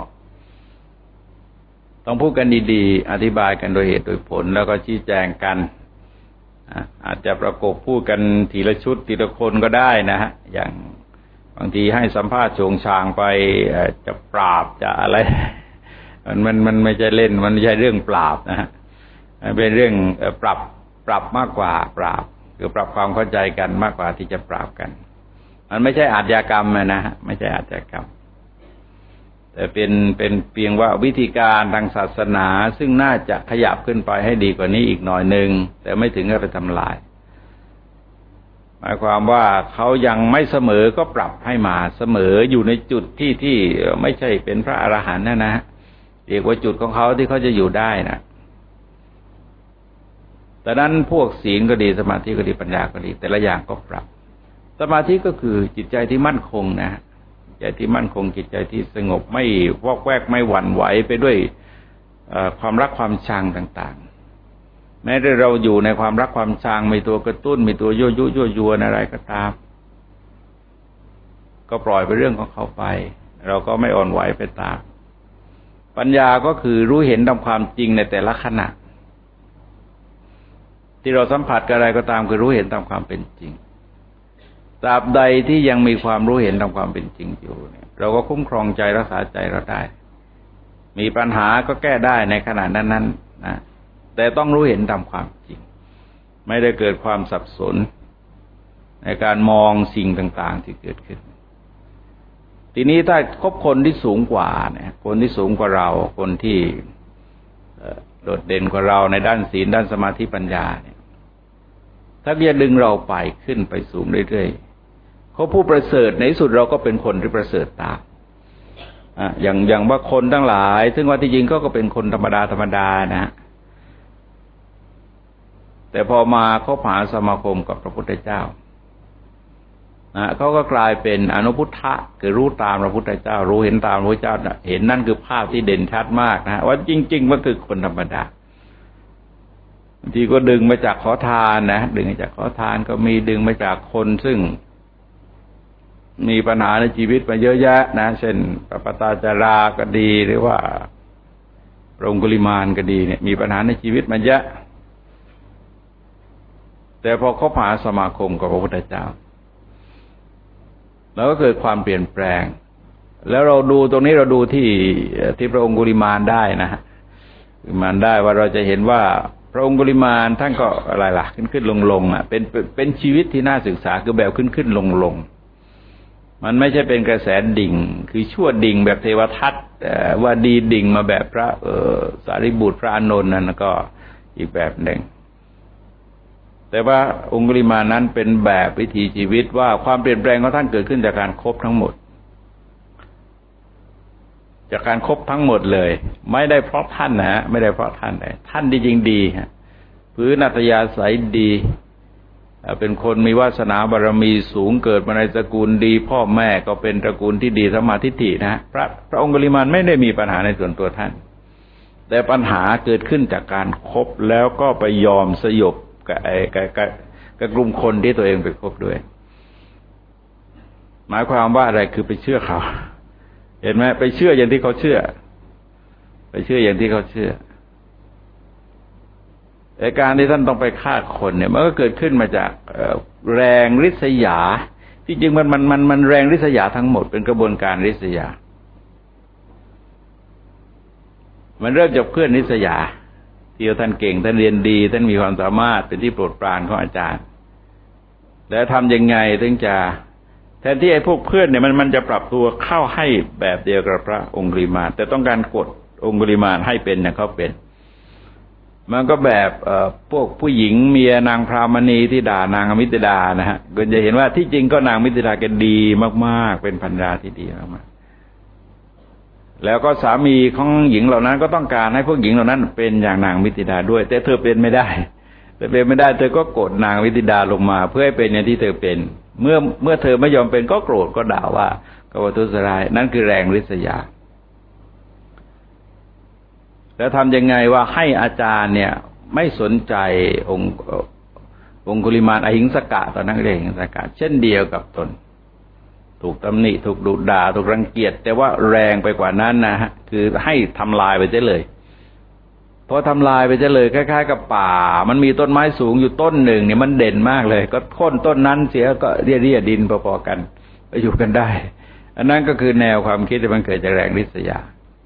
ต้องพูดกันดีๆอธิบายกันโดยเหตุโดยผลแล้วก็ชี้แจงกันอาจจะประกบพูดกันทีละชุดทีละคนก็ได้นะฮะอย่างบางทีให้สัมภาษณ์โฉงฉางไปจะปราบจะอะไรมันมันมันไม่ใช่เล่นมันไม่ใช่เรื่องปราบนะฮะเป็นเรื่องปรับปรับมากกว่าปราบคือปรับความเข้าใจกันมากกว่าที่จะปราบกันมันไม่ใช่อาชญากรรมนะฮะไม่ใช่อาชญากรรมแต่เป็นเป็นเพียงว่าวิธีการทางศาสนาซึ่งน่าจะขยับขึ้นไปให้ดีกว่านี้อีกหน่อยหนึ่งแต่ไม่ถึงกับไปทำลายหมายความว่าเขายังไม่เสมอก็ปรับให้มาเสมออยู่ในจุดที่ที่ไม่ใช่เป็นพระอรหันต์นะนะเรียกว่าจุดของเขาที่เขาจะอยู่ได้นะแต่นั้นพวกศีลก็ดีสมาธิก็ดีปัญญาก็ดีแต่ละอย่างก็ปรับสมาธิก็คือจิตใจที่มั่นคงนะจิตใจที่มั่นคงจิตใจที่สงบไม่วอกแวกไม่หวั่นไหวไปด้วยความรักความชังต่างๆแม้แต่เราอยู่ในความรักความชังมีตัวกระตุ้นมีตัวยั่วยุยั่วยวนอะไรก็ตามก็ปล่อยไปเรื่องของเขาไปเราก็ไม่อ่อนไหวไปตามปัญญาก็คือรู้เห็นตามความจริงในแต่ละขณะที่เราสัมผัสกับอะไรก็ตามคือรู้เห็นตามความเป็นจริงตราบใดที่ยังมีความรู้เห็นตามความเป็นจริงอยู่เนี่ยเราก็คุ้มครองใจรักษาใจเราได้มีปัญหาก็แก้ได้ในขณะนั้นๆนะแต่ต้องรู้เห็นตามความจริงไม่ได้เกิดความสับสนในการมองสิ่งต่างๆที่เกิดขึ้นทีนี้ถ้าคบคนที่สูงกว่าเนี่ยคนที่สูงกว่าเราคนที่โดดเด่นกว่าเราในด้านศีลด้านสมาธิปัญญาเนี่ยถ้าจะดึงเราไปขึ้นไปสูงเรื่อยๆเขาผู้ประเสริฐในที่สุดเราก็เป็นคนที่ประเสริฐตามอ่ะอย่างอย่างว่าคนทั้งหลายซึ่งว่าที่จริงก็ก็เป็นคนธรรมดาธรรมดานะแต่พอมาคบหาสมาคมกับพระพุทธเจ้านะเขาก็กลายเป็นอนุพุทธะคือรู้ตามพระพุทธเจ้ารู้เห็นตามพระพุทธเจ้าเห็นนั่นคือภาพที่เด่นชัดมากนะว่าจริงๆมันคือคนธรรมดาบางทีก็ดึงมาจากขอทานนะดึงมาจากขอทานก็มีดึงมาจากคนซึ่งมีปัญหาในชีวิตมาเยอะแยะนะเช่นปปตาจาราก็ดีหรือว่าพระองคุลิมานก็ดีเนี่ยมีปัญหาในชีวิตมาเยอะแต่พอเขาผ่านสมาคมกับพระพุทธเจ้าแล้วก็เกิดความเปลี่ยนแปลงแล้วเราดูตรงนี้เราดูที่ที่พระองคุลิมานได้นะฮะกุลิมานได้ว่าเราจะเห็นว่าพระองคุลิมานท่านก็อะไรล่ะขึ้นขึ้นลงลงอ่ะเป็นเป็นชีวิตที่น่าศึกษาคือแบบขึ้นขึ้นลงลงมันไม่ใช่เป็นกระแสดิ่งคือชั่วดิ่งแบบเทวทัตว่าดีดิ่งมาแบบพระเออสารีบุตรพระอานนท์นั่นก็อีกแบบหนึ่งแต่ว่าองคุลิมานนั้นเป็นแบบวิถีชีวิตว่าความเปลี่ยนแปลงของท่านเกิดขึ้นจากการคบทั้งหมดจากการคบทั้งหมดเลยไม่ได้เพราะท่านนะฮะไม่ได้เพราะท่านเลยท่านดีจริงดีฮะพื้นอัตยาศัยดีเป็นคนมีวาสนาบารมีสูงเกิดมาในตระกูลดีพ่อแม่ก็เป็นตระกูลที่ดีสัมมาทิฏฐินะพระพระองคุลิมานไม่ได้มีปัญหาในส่วนตัวท่านแต่ปัญหาเกิดขึ้นจากการคบแล้วก็ไปยอมสยบกับไอ้กับกับกับกลุ่มคนที่ตัวเองไปคบด้วยหมายความว่าอะไรคือไปเชื่อเขาเห็นไหมไปเชื่ออย่างที่เขาเชื่อไปเชื่ออย่างที่เขาเชื่อแต่การที่ท่านต้องไปฆ่าคนเนี่ยมันก็เกิดขึ้นมาจากแรงริษยาที่จริงมันมันมันมันแรงริษยาทั้งหมดเป็นกระบวนการริษยามันเริ่มจากเพื่อนริษยาที่ท่านเก่งท่านเรียนดีท่านมีความสามารถเป็นที่โปรดปรานของอาจารย์แล้วทำยังไงถึงจะแทนที่ไอ้พวกเพื่อนเนี่ยมันมันจะปรับตัวเข้าให้แบบเดียวกับพระองคุลิมานแต่ต้องการกดองคุลิมานให้เป็นอย่างเขาเป็นมันก็แบบเอ่อพวกผู้หญิงเมียนางพรามณีที่ด่านางอมิตดานะฮะก็จะเห็นว่าที่จริงก็นางมิตรดาแกดีมากๆเป็นภรรยาที่ดีมากๆแล้วก็สามีของหญิงเหล่านั้นก็ต้องการให้พวกหญิงเหล่านั้นเป็นอย่างนางมิตรดาด้วยแต่เธอเป็นไม่ได้แต่เป็นไม่ได้เธอก็กดนางมิตรดาลงมาเพื่อให้เป็นอย่างที่เธอเป็นเมื่อเมื่อเธอไม่ยอมเป็นก็โกรธก็ด่าว่าก็ว่าทุสร้ายนั่นคือแรงริษยาแล้วทำยังไงว่าให้อาจารย์เนี่ยไม่สนใจองค์องคุลิมานอหิงสกะตอนนั้นเรียกอหิงสกะเช่นเดียวกับตนถูกตำหนิถูกดุด่าถูกรังเกียจแต่ว่าแรงไปกว่านั้นนะฮะคือให้ทำลายไปเสียเลยพอทำลายไปเสียเลยคล้ายๆกับป่ามันมีต้นไม้สูงอยู่ต้นหนึ่งเนี่ยมันเด่นมากเลยก็โค่นต้นนั้นเสียก็เรี่ยเรี่ยดินพอๆกันไปอยู่กันได้อันนั้นก็คือแนวความคิดที่มันเกิดจากแรงริษยา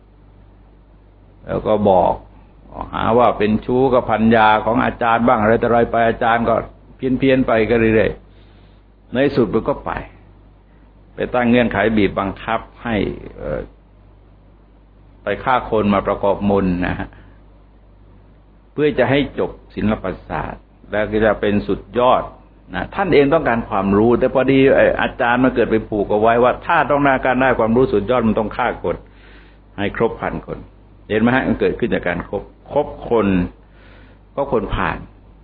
แล้วก็บอกหาว่าเป็นชู้กับภรรยาของอาจารย์บ้างอะไรต่ออะไรไปอาจารย์ก็เพี้ยนเพี้ยนไปก็เรื่อยๆในสุดมันก็ไปไปตั้งเงื่อนไขบีบบังคับให้ไปฆ่าคนมาประกอบมนต์นะฮะเพื่อจะให้จบศิลปศาสตร์แล้วก็จะเป็นสุดยอดนะท่านเองต้องการความรู้แต่พอดีอาจารย์มาเกิดไปผูกเอาไว้ว่าถ้าต้องการได้ความรู้สุดยอดมันต้องฆ่าคนให้ครบพันคนเห็นไหมฮะมันเกิดขึ้นจากการครบครบคนก็คนผ่าน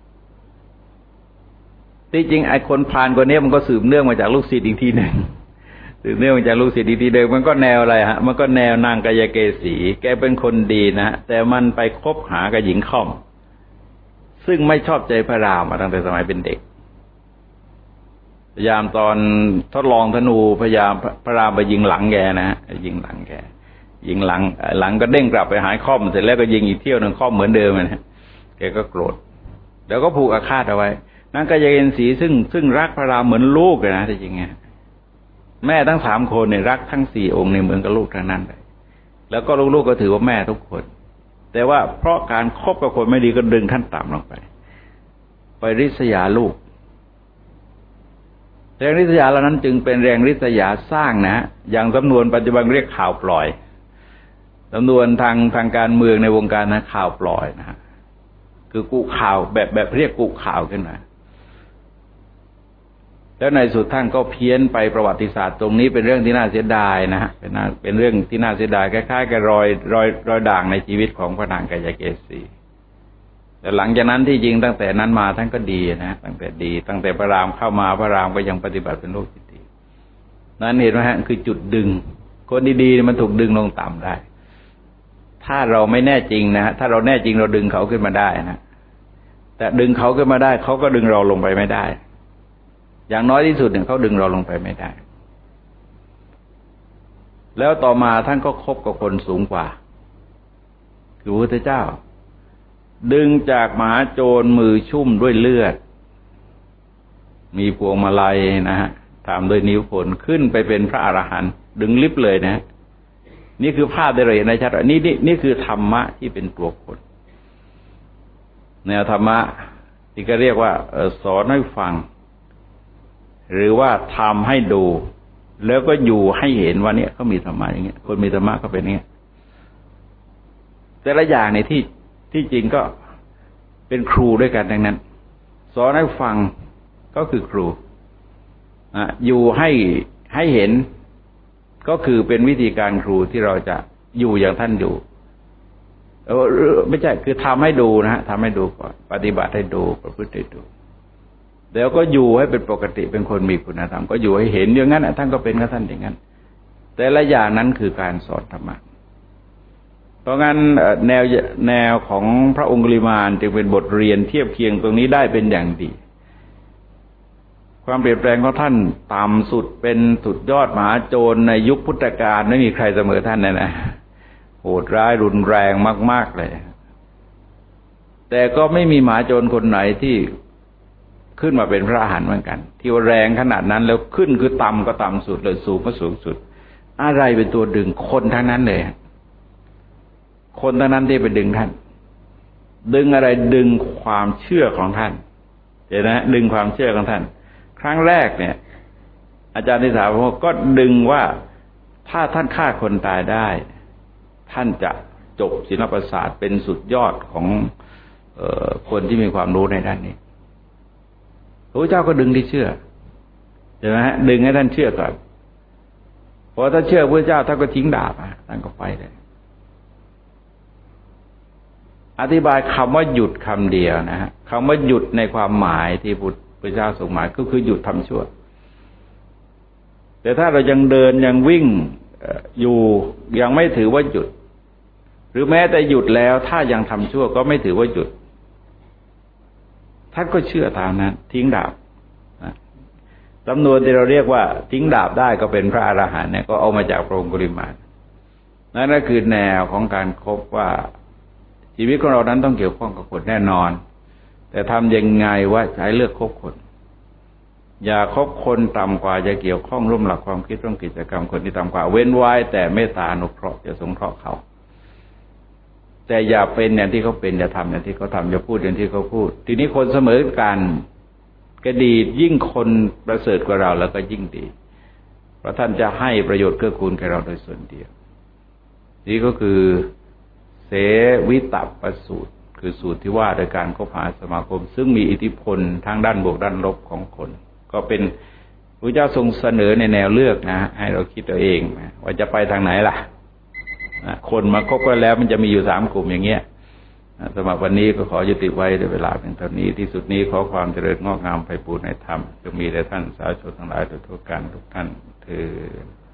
ที่จริงไอ้คนผ่านคนนี้มันก็สืบเนื่องมาจากลูกศิษย์อีกทีหนึ่งสืบเนื่องมาจากลูกศิษย์อีกทีเดิมมันก็แนวอะไรฮะมันก็แนวนางกายเกษีแกเป็นคนดีนะแต่มันไปคบหากับหญิงค่อมซึ่งไม่ชอบใจพระรามมาตั้งแต่สมัยเป็นเด็กพยายามตอนทดลองธนูพยายามพระรามไปยิงหลังแกนะฮะยิงหลังแกยิงหลังหลังก็เด้งกลับไปหายค่อมเสร็จแล้วก็ยิงอีกเที่ยวนึงค่อมเหมือนเดิมนะแกก็โกรธแล้วก็ผูกอาฆาตเอาไว้นางกายเกษีซึ่งซึ่งรักพระรามเหมือนลูกเลยนะที่จริงไงแม่ทั้งสามคนเนี่ยรักทั้งสี่องค์ในเหมือนกับลูกทั้งนั้นเลยแล้วก็ลูกๆก็ถือว่าแม่ทุกคนแต่ว่าเพราะการคบกับคนไม่ดีก็ดึงท่านต่ำลงไปไปริษยาลูกแรงริษยาเหล่านั้นจึงเป็นแรงริษยาสร้างนะอย่างสำนวนปัจจุบันเรียกข่าวปล่อยสำนวนทางทางการเมืองในวงการนะข่าวปล่อยนะฮะคือกุข่าวแบบแบบเรียกกุข่าวขึ้นมาแล้วในสุดท่านก็เพี้ยนไปประวัติศาสตร์ตรงนี้เป็นเรื่องที่น่าเสียดายนะฮะเป็นน่าเป็นเรื่องที่น่าเสียดายคล้ายๆกับรอยรอยรอยด่างในชีวิตของพระนางกายเกษีแต่หลังจากนั้นที่จริงตั้งแต่นั้นมาท่านก็ดีนะตั้งแต่ดีตั้งแต่พระรามเข้ามาพระรามก็ยังปฏิบัติเป็นลูกที่ดีนั้นเห็นไหมฮะคือจุดดึงคนดีๆมันถูกดึงลงต่ำได้ถ้าเราไม่แน่จริงนะฮะถ้าเราแน่จริงเราดึงเขาขึ้นมาได้นะแต่ดึงเขาขึ้นมาได้เขาก็ดึงเราลงไปไม่ได้อย่างน้อยที่สุดเนี่ยเขาดึงเราลงไปไม่ได้แล้วต่อมาท่านก็คบกับคนสูงกว่าคือพระพุทธเจ้าดึงจากมหาโจรมือชุ่มด้วยเลือดมีพวงมาลัยนะฮะทำด้วยนิ้วผลขึ้นไปเป็นพระอรหันต์ดึงลิบเลยนะนี่คือภาพได้เลยนะชัดนี่นี่นี่คือธรรมะที่เป็นตัวคนแนวธรรมะที่ก็เรียกว่าสอนให้ฟังหรือว่าทำให้ดูแล้วก็อยู่ให้เห็นว่าเนี่ยเขามีธรรมะอย่างเงี้ยคนมีธรรมะก็เป็นอย่างเงี้ยแต่ละอย่างในที่ที่จริงก็เป็นครูด้วยกันดังนั้นสอนให้ฟังก็คือครูอ่ะอยู่ให้ให้เห็นก็คือเป็นวิธีการครูที่เราจะอยู่อย่างท่านอยู่เออไม่ใช่คือทำให้ดูนะฮะทำให้ดูก่อนปฏิบัติให้ดูประพฤติให้ดูแล้วก็อยู่ให้เป็นปกติเป็นคนมีคุณธรรมก็อยู่ให้เห็นอย่างนั้นท่านก็เป็นกับท่านอย่างนั้นแต่ละอย่างนั้นคือการสอนธรรมะเพราะงั้นแนวแนวของพระองคุลิมานจึงเป็นบทเรียนเทียบเคียงตรงนี้ได้เป็นอย่างดีความเปลี่ยนแปลงของท่านต่ำสุดเป็นสุดยอดมหาโจรในยุคพุทธกาลไม่มีใครเสมอท่านเลยนะโหดร้ายรุนแรงมากๆเลยแต่ก็ไม่มีมหาโจรคนไหนที่ขึ้นมาเป็นพระอรหันต์เหมือนกันที่ว่าแรงขนาดนั้นแล้วขึ้นคือต่ำก็ต่ำสุดเลยสูงก็สูงสุดอะไรเป็นตัวดึงคนทั้งนั้นเลยคนทั้งนั้นที่ไปดึงท่านดึงอะไรดึงความเชื่อของท่านเห็นไหมดึงความเชื่อของท่านครั้งแรกเนี่ยอาจารย์นิสาพงศ์ก็ดึงว่าถ้าท่านฆ่าคนตายได้ท่านจะจบศิลปศาสตร์เป็นสุดยอดของเอ่อคนที่มีความรู้ในด้านนี้พระเจ้าก็ดึงที่เชื่อใช่ไหมฮะดึงให้ท่านเชื่อก่อนพอท่านเชื่อพระเจ้าท่านก็ทิ้งดาบท่านก็ไปเลยอธิบายคำว่าหยุดคำเดียวนะฮะคำว่าหยุดในความหมายที่พุทธเจ้าทรงหมายก็คือหยุดทำชั่วแต่ถ้าเรายังเดินยังวิ่งอยู่ยังไม่ถือว่าหยุดหรือแม้แต่หยุดแล้วถ้ายังทำชั่วก็ไม่ถือว่าหยุดท่านก็เชื่อตามนั้นทิ้งดาบจำนวนที่เราเรียกว่าทิ้งดาบได้ก็เป็นพระอรหันต์เนี่ยก็เอามาจากพระองคุลิมานนั่นก็คือแนวของการคบว่าชีวิตของเรานั้นต้องเกี่ยวข้องกับคนแน่นอนแต่ทำยังไงว่าใช้เลือกคบคนอย่าคบคนต่ำกว่าจะเกี่ยวข้องร่วมหลักความคิดร่วมกิจกรรมคนที่ต่ำกว่าเว้นไว้แต่เมตตาอนุเคราะห์จะสงเคราะห์เขาแต่อย่าเป็นอย่างที่เขาเป็นอย่าทำอย่างที่เขาทำอย่าพูดอย่างที่เขาพูดทีนี้คนเสมอกันก็ดียิ่งคนประเสริฐกว่าเราแล้วก็ยิ่งดีเพราะท่านจะให้ประโยชน์เกื้อกูลแก่เราโดยส่วนเดียวนี่ก็คือเสวิตัปสูตรคือสูตรที่ว่าโดยการคบหาสมาคมซึ่งมีอิทธิพลทั้งด้านบวกด้านลบของคนก็เป็นพระเจ้าทรงเสนอในแนวเลือกนะให้เราคิดเอาเองนะว่าจะไปทางไหนล่ะคนมาคบกันแล้วมันจะมีอยู่สามกลุ่มอย่างเงี้ยสำหรับวันนี้ก็ขอยุติไว้ด้วยเวลาเพียงเท่านี้ที่สุดนี้ขอความเจริญงอกงามไพบูลย์ในธรรมจะมีแด่ท่านสาธุชนทั้งหลายโดยทั่วกันทุกท่านเทอญ